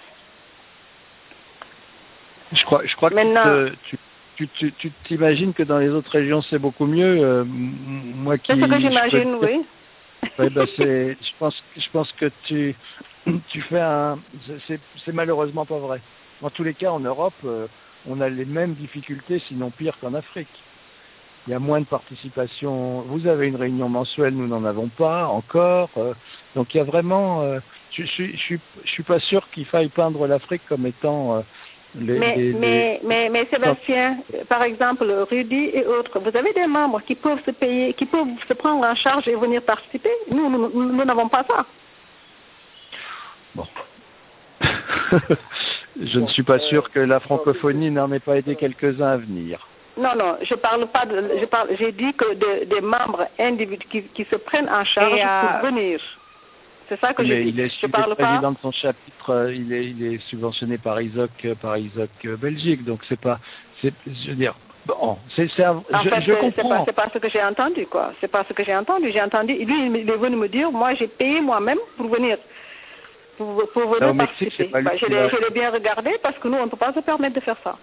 Je crois, je crois Maintenant, que tu, tu, tu, tu t'imagines que dans les autres régions c'est beaucoup mieux. Euh, moi qui. C'est ce que j'imagine, peux... oui. Ouais, ben c'est, je pense, je pense que tu, tu fais un, c'est, c'est malheureusement pas vrai. Dans tous les cas, en Europe, euh, on a les mêmes difficultés, sinon pire qu'en Afrique. Il y a moins de participation. Vous avez une réunion mensuelle, nous n'en avons pas encore. Euh, donc il y a vraiment. Euh, je, je, je suis, je suis pas sûr qu'il faille peindre l'Afrique comme étant. Euh, les, mais, les, mais, les... mais, mais Sébastien, par exemple, Rudy et autres, vous avez des membres qui peuvent se payer, qui peuvent se prendre en charge et venir participer. Nous, nous, nous, nous n'avons pas ça. Bon. Je ne suis pas sûr que la francophonie n'en ait pas aidé quelques-uns à venir. Non, non, je parle pas de, je parle, j'ai dit que de, des membres individuels qui, qui se prennent en charge Et, euh, pour venir. C'est ça que mais je il dis. est, Je il parle est pas. président de son chapitre, il est, il est subventionné par I S O C, par I S O C Belgique, donc c'est pas, c'est, je veux dire, bon, c'est, c'est un, En je, fait, je c'est, comprends. c'est pas, c'est pas ce que j'ai entendu, quoi. C'est pas ce que j'ai entendu. J'ai entendu, lui, il est venu me dire, moi, j'ai payé moi-même pour venir, pour, pour venir au Mexique, participer. c'est pas lui Bah, je, qui l'ai, l'a- je l'ai bien regardé parce que nous, on ne peut pas se permettre de faire ça.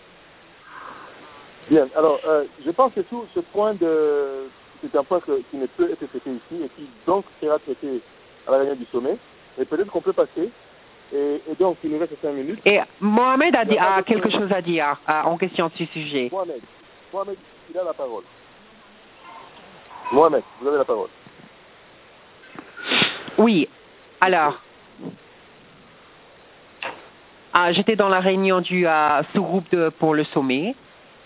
Bien, alors, euh, je pense que tout ce point de... C'est un point que- qui ne peut être traité ici et qui donc sera traité à la réunion du sommet. Et peut-être qu'on peut passer. Et, et donc, il nous reste cinq minutes. Et Mohamed a, Il y dit, a pas a de- quelque chose à dire euh, en question de ce sujet. Mohamed, Mohamed, il a la parole. Mohamed, vous avez la parole. Oui, alors, ah, j'étais dans la réunion du euh, sous-groupe de- pour le sommet.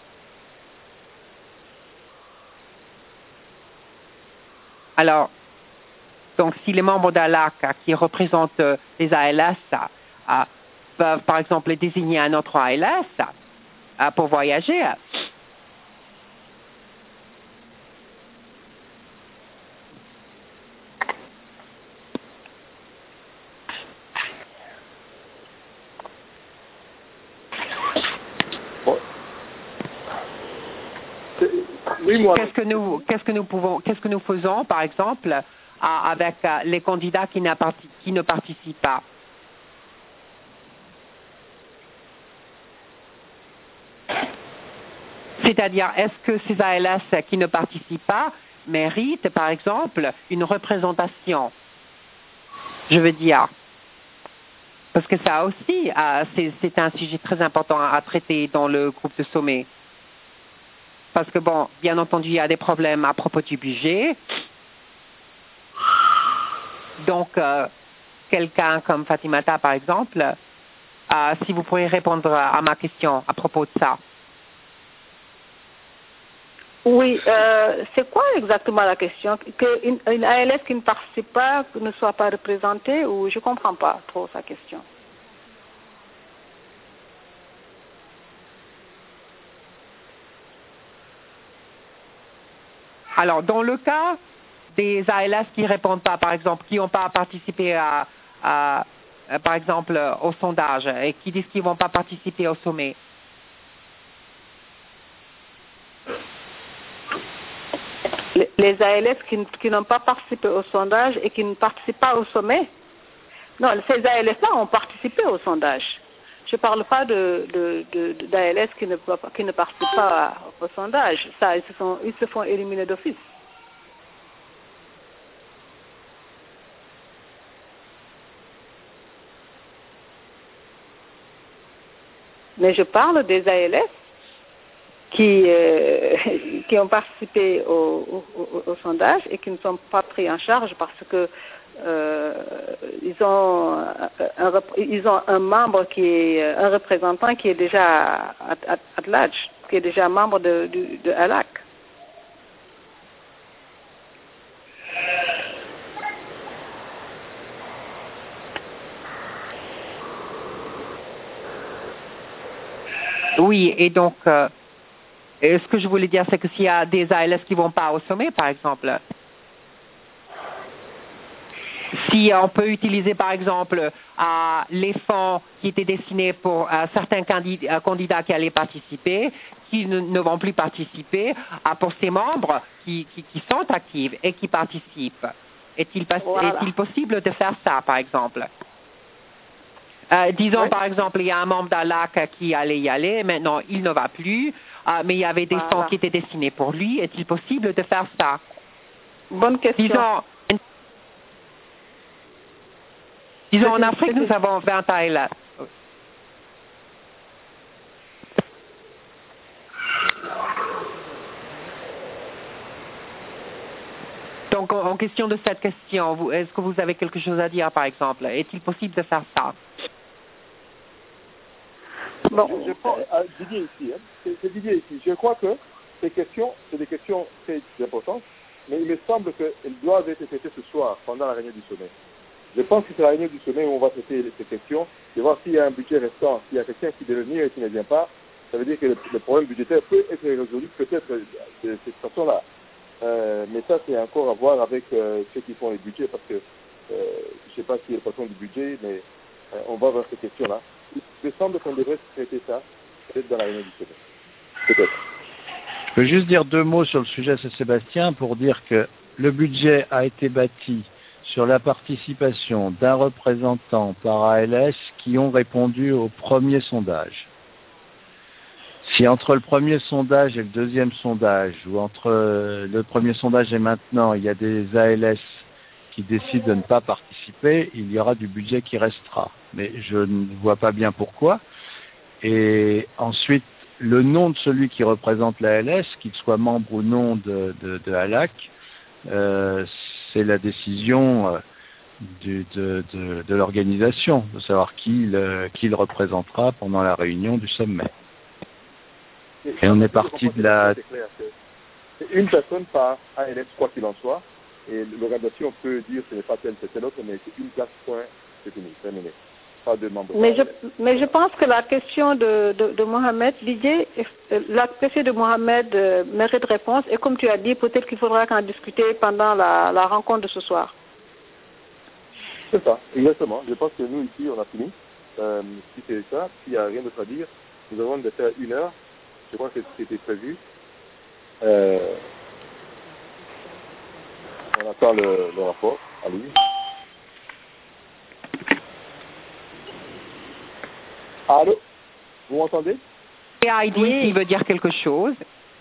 Alors, donc si les membres d'A L A C euh, qui représentent euh, les A L S euh, euh, peuvent par exemple désigner un autre A L S euh, pour voyager, euh, Bon. C'est- Oui, Mohamed. qu'est-ce que nous, qu'est-ce que nous pouvons, qu'est-ce que nous faisons, par exemple, euh, avec euh, les candidats qui, n'a parti- qui ne participent pas? C'est-à-dire, est-ce que ces A L S qui ne participent pas méritent, par exemple, une représentation? Je veux dire, parce que ça aussi, euh, c'est, c'est un sujet très important à, à traiter dans le groupe de sommet. Parce que, bon, bien entendu, il y a des problèmes à propos du budget. Donc, euh, quelqu'un comme Fatimata, par exemple, euh, si vous pourriez répondre à ma question à propos de ça. Oui, euh, c'est quoi exactement la question? Qu'une une A L S qui ne participe pas ne soit pas représentée, ou je ne comprends pas trop sa question. Alors, dans le cas des A L S qui ne répondent pas, par exemple, qui n'ont pas participé à, à, à, par exemple, au sondage et qui disent qu'ils ne vont pas participer au sommet, Les, les A L S qui, n- qui n'ont pas participé au sondage et qui ne participent pas au sommet. Non, ces A L S-là ont participé au sondage. Je ne parle pas de, de, de, de- d'A L S qui ne, peuvent pas- qui ne participent pas au sondage. Ça, ils se, sont, ils se font éliminer d'office. Mais je parle des A L S qui, euh, qui ont participé au, au, au sondage et qui ne sont pas pris en charge parce que euh, ils ont un, rep- ils ont un membre qui est un représentant qui est déjà at, at, at large, qui est déjà membre de, de, de A L A C. oui, et donc, euh, et ce que je voulais dire, c'est que s'il y a des A L S qui ne vont pas au sommet, par exemple, si on peut utiliser par exemple euh, les fonds qui étaient destinés pour euh, certains candidats, euh, candidats qui allaient participer, qui ne, ne vont plus participer, euh, pour ces membres qui, qui, qui sont actifs et qui participent. Est-il, voilà. est-il possible de faire ça, par exemple? Euh, disons, oui. par exemple, il y a un membre d'A-L-A-C qui allait y aller, maintenant il ne va plus, euh, mais il y avait des voilà. fonds qui étaient destinés pour lui. Est-il possible de faire ça? Bonne question. Disons, disons en Afrique, nous avons vingt A L S. Donc, en, en question de cette question, vous, est-ce que vous avez quelque chose à dire, par exemple? Est-il possible de faire ça? Bon, je, je prends euh, Didier ici. Hein. C'est, c'est Didier ici. Je crois que ces questions, c'est des questions très importantes, mais il me semble qu'elles doivent être traitées ce soir, pendant la réunion du sommet. Je pense que c'est la réunion du sommet où on va traiter ces questions, et voir s'il y a un budget restant, s'il y a quelqu'un qui devait venir et qui ne vient pas. Ça veut dire que le, le problème budgétaire peut être résolu peut-être de, de cette façon-là. Euh, mais ça, c'est encore à voir avec euh, ceux qui font les budgets, parce que euh, je ne sais pas qui est le patron du budget, mais euh, on va voir ces questions-là. Il me semble qu'on devrait traiter ça peut-être dans la réunion du sommet. Peut-être. Je peux juste dire deux mots sur le sujet, c'est Sébastien, pour dire que le budget a été bâti sur la participation d'un représentant par A L S qui ont répondu au premier sondage. Si entre le premier sondage et le deuxième sondage, ou entre le premier sondage et maintenant, il y a des A L S qui décident de ne pas participer, il y aura du budget qui restera. Mais je ne vois pas bien pourquoi. Et ensuite, le nom de celui qui représente l'A L S, qu'il soit membre ou non de, de, de A L A C, euh, c'est la décision euh, du, de, de, de l'organisation, de savoir qui le, qui le représentera pendant la réunion du sommet. Et on est parti de la... C'est une personne par A L S, quoi qu'il en soit, et l'organisation peut dire ce n'est pas tel, c'est tel autre, mais c'est une place, point, c'est fini, terminé. Pas de membres. Mais je, mais je pense que la question de, de, de Mohamed, Didier, la question de Mohamed euh, mérite réponse, et comme tu as dit, peut-être qu'il faudra qu'en discuter pendant la, la rencontre de ce soir. C'est ça, exactement. Je pense que nous, ici, on a fini. Euh, si c'est ça, s'il n'y a rien d'autre à dire, nous avons de faire une heure. Je crois que c'était prévu. Euh, on attend le, le rapport. Allez. Allô? Vous m'entendez? Et Heidi, oui. Qui veut dire quelque chose.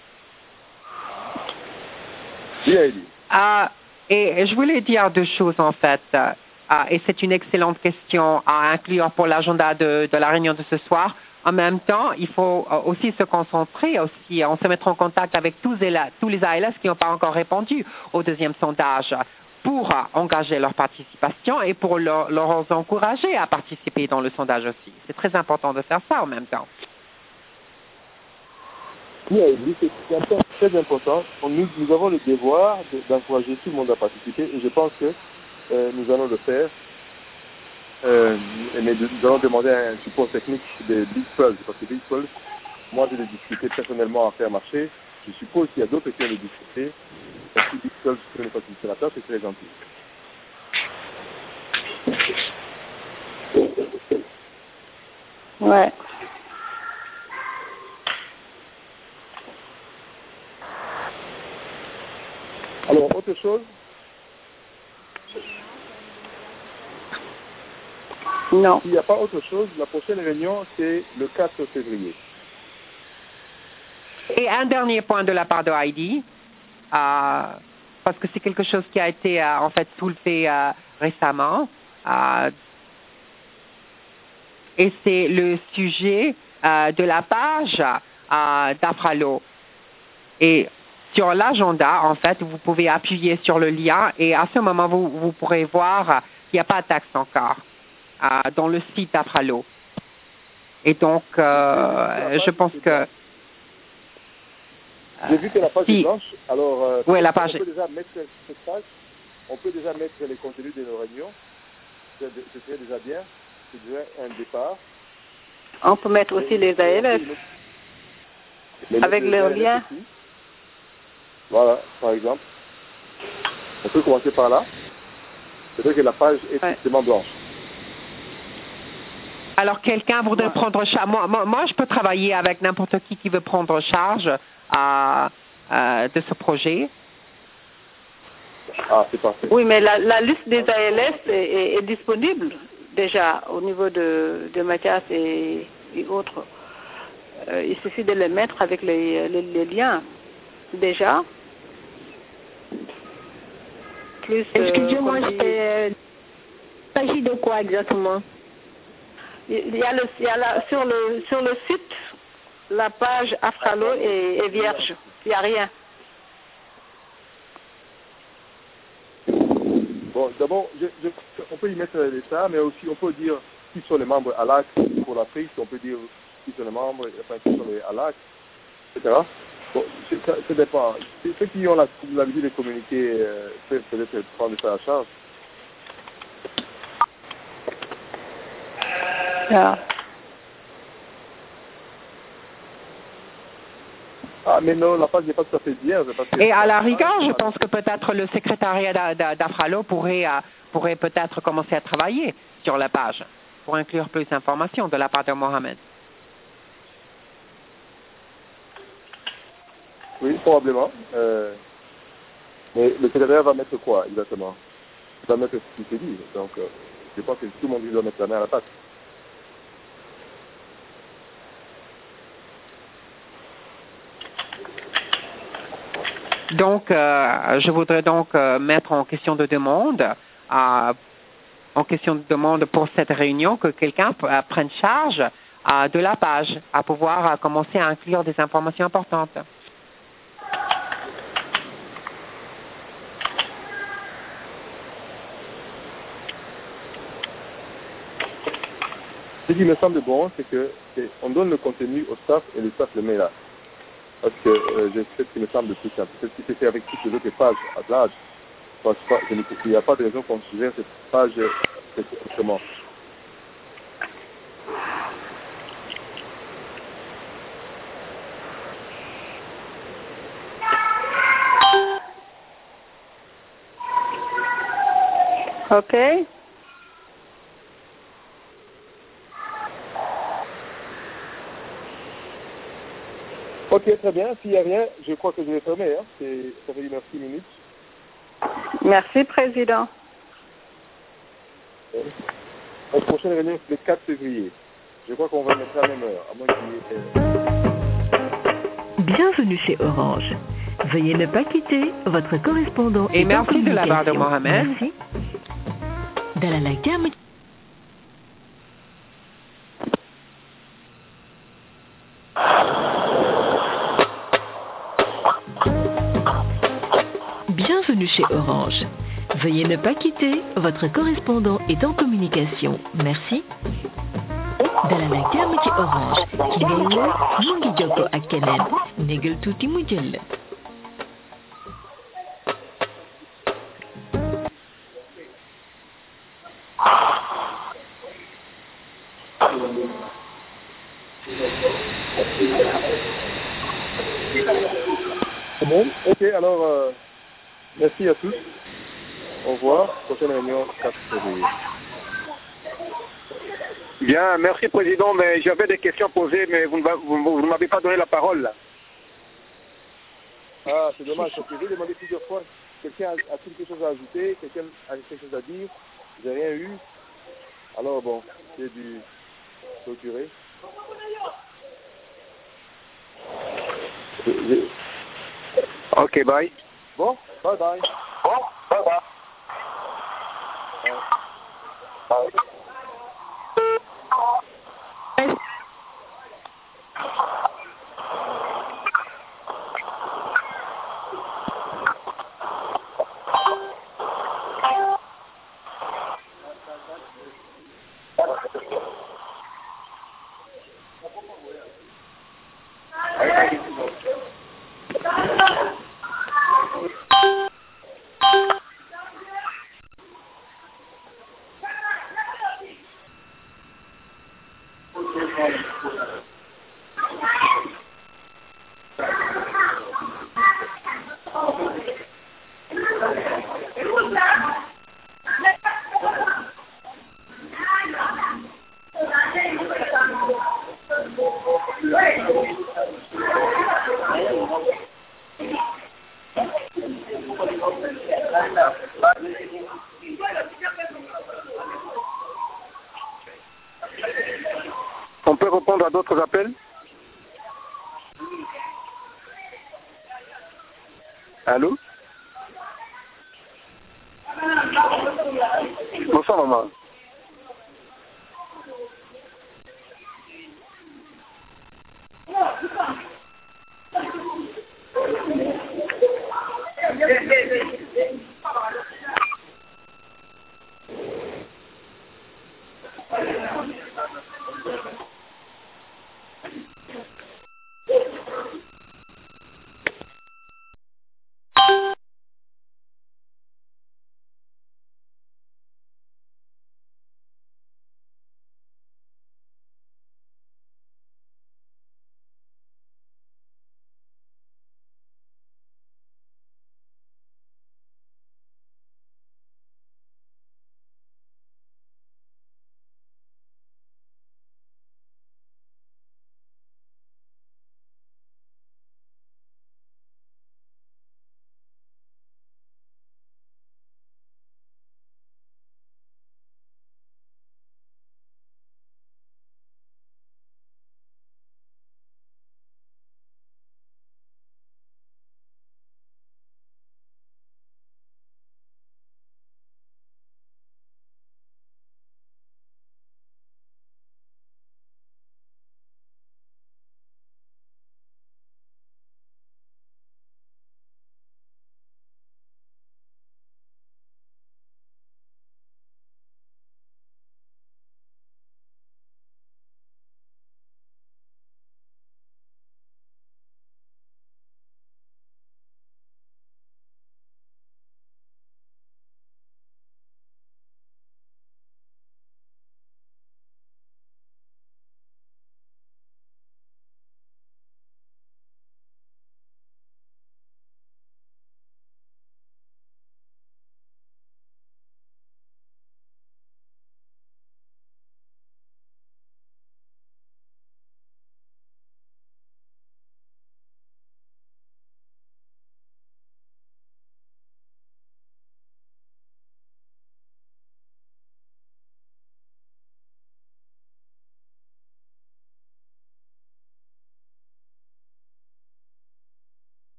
Oui, Heidi. Ah, et je voulais dire deux choses, en fait. Ah, et c'est une excellente question à inclure pour l'agenda de, de la réunion de ce soir. En même temps, il faut aussi se concentrer, aussi, on se mettre en contact avec tous les, tous les A L S qui n'ont pas encore répondu au deuxième sondage pour engager leur participation et pour leur, leur encourager à participer dans le sondage aussi. C'est très important de faire ça en même temps. Oui, c'est très important. Nous, nous avons le devoir d'encourager tout le monde à participer et je pense que euh, nous allons le faire. Euh, mais nous allons demander un support technique de Big Pulse, parce que Big Pulse, moi je l'ai discuté personnellement à faire marcher. Je suppose qu'il y a d'autres qui ont le discuté. Si Big Pulse peut nous faciliter la tâche, c'est très gentil. Ouais. Alors, autre chose? Non. S'il n'y a pas autre chose, la prochaine réunion, c'est le quatre février. Et un dernier point de la part de Heidi, euh, parce que c'est quelque chose qui a été euh, en fait soulevé euh, récemment, euh, et c'est le sujet euh, de la page euh, d'Afralo. Et sur l'agenda, en fait, vous pouvez appuyer sur le lien et à ce moment, vous, vous pourrez voir qu'il n'y a pas de texte encore euh, dans le site d'Afralo. Et donc, euh, je pense que... J'ai vu que la page si. est blanche, alors euh, oui, la page on peut déjà mettre cette page, on peut déjà mettre les contenus de nos réunions, ce serait déjà bien, c'est déjà un départ. On peut mettre aussi et, les A L S, les avec leurs liens. Voilà, par exemple. On peut commencer par là. C'est-à-dire que la page est Ouais. strictement blanche. Alors, quelqu'un voudrait prendre charge. Moi, moi, moi, je peux travailler avec n'importe qui qui veut prendre charge à, à, de ce projet. Ah, c'est parfait. Oui, mais la, la liste des A L S est, est, est disponible déjà au niveau de, de Mathias et, et autres. Euh, il suffit de les mettre avec les, les, les liens déjà. Plus, Excusez-moi, euh, comme euh, il s'agit de quoi exactement? Il y a, le, il y a la, sur, le, sur le site, la page Afralo est, est vierge. Il n'y a rien. Bon, d'abord, je, je, on peut y mettre ça, mais aussi on peut dire qui sont les membres à l'A C pour l'Afrique, on peut dire qui sont les membres, enfin qui sont les à l'A C, et cetera. Bon, ça, ça dépend. Ceux qui ont la- l'habitude de communiquer euh, peuvent peut-être prendre ça à charge. Yeah. Ah, mais non, la page n'est pas tout à fait vierge. Parce que Et à la rigueur, je pense que peut-être le secrétariat d'A- d'A- d'Afralo pourrait, euh, pourrait peut-être commencer à travailler sur la page pour inclure plus d'informations de la part de Mohamed. Oui, probablement. Euh, mais le secrétaire va mettre quoi exactement? Il va mettre ce qu'il s'est dit. Donc, euh, je pense que tout le monde doit mettre la main à la pâte. Donc, euh, je voudrais donc euh, mettre en question de demande, euh, en question de demande pour cette réunion, que quelqu'un p- euh, prenne charge euh, de la page, à pouvoir euh, commencer à inclure des informations importantes. Ce qui me semble bon, c'est que c'est- on donne le contenu au staff et le staff le met là. Parce que euh, c'est ce qui me semble le plus simple. C'est ce qui s'est fait avec toutes les autres pages à l'âge. Parce que je ne- il n'y a pas de raison qu'on gère cette page euh, autrement. OK. Ok, très bien. S'il n'y a rien, je crois que je vais fermer. Hein. C'est- Ça fait une heure six minutes. Merci, Président. Euh, La prochaine réunion, c'est le quatre février. Je crois qu'on va le mettre à la même heure, à moins qu'il y ait... euh, Bienvenue chez Orange. Veuillez ne pas quitter votre correspondant. Et est en merci de la part de communication. Mohamed. Merci. Dalala Gam. Bienvenue chez Orange. Veuillez ne pas quitter, votre correspondant est en communication. Merci. Dalala Gam ci Orange. Ki ngay woo mu ngi jokkoo ak keneen. Négal tuuti mu jël la. C'est bon? Ok, alors, euh, merci à tous. Au revoir. Prochaine réunion, quatre février. Bien, merci Président, mais j'avais des questions posées, mais vous ne m'a- vous- vous ne m'avez pas donné la parole. Là. Ah, c'est dommage, parce que j'ai demandé plusieurs fois. Quelqu'un a, a quelque chose à ajouter, quelqu'un a quelque chose à dire. J'ai rien eu. Alors bon, j'ai dû clôturer. J'ai- j'ai- Ok, bye. Bon, bye bye. Bon, bye bye. Let's On peut répondre à d'autres appels? Allô? Bonsoir maman.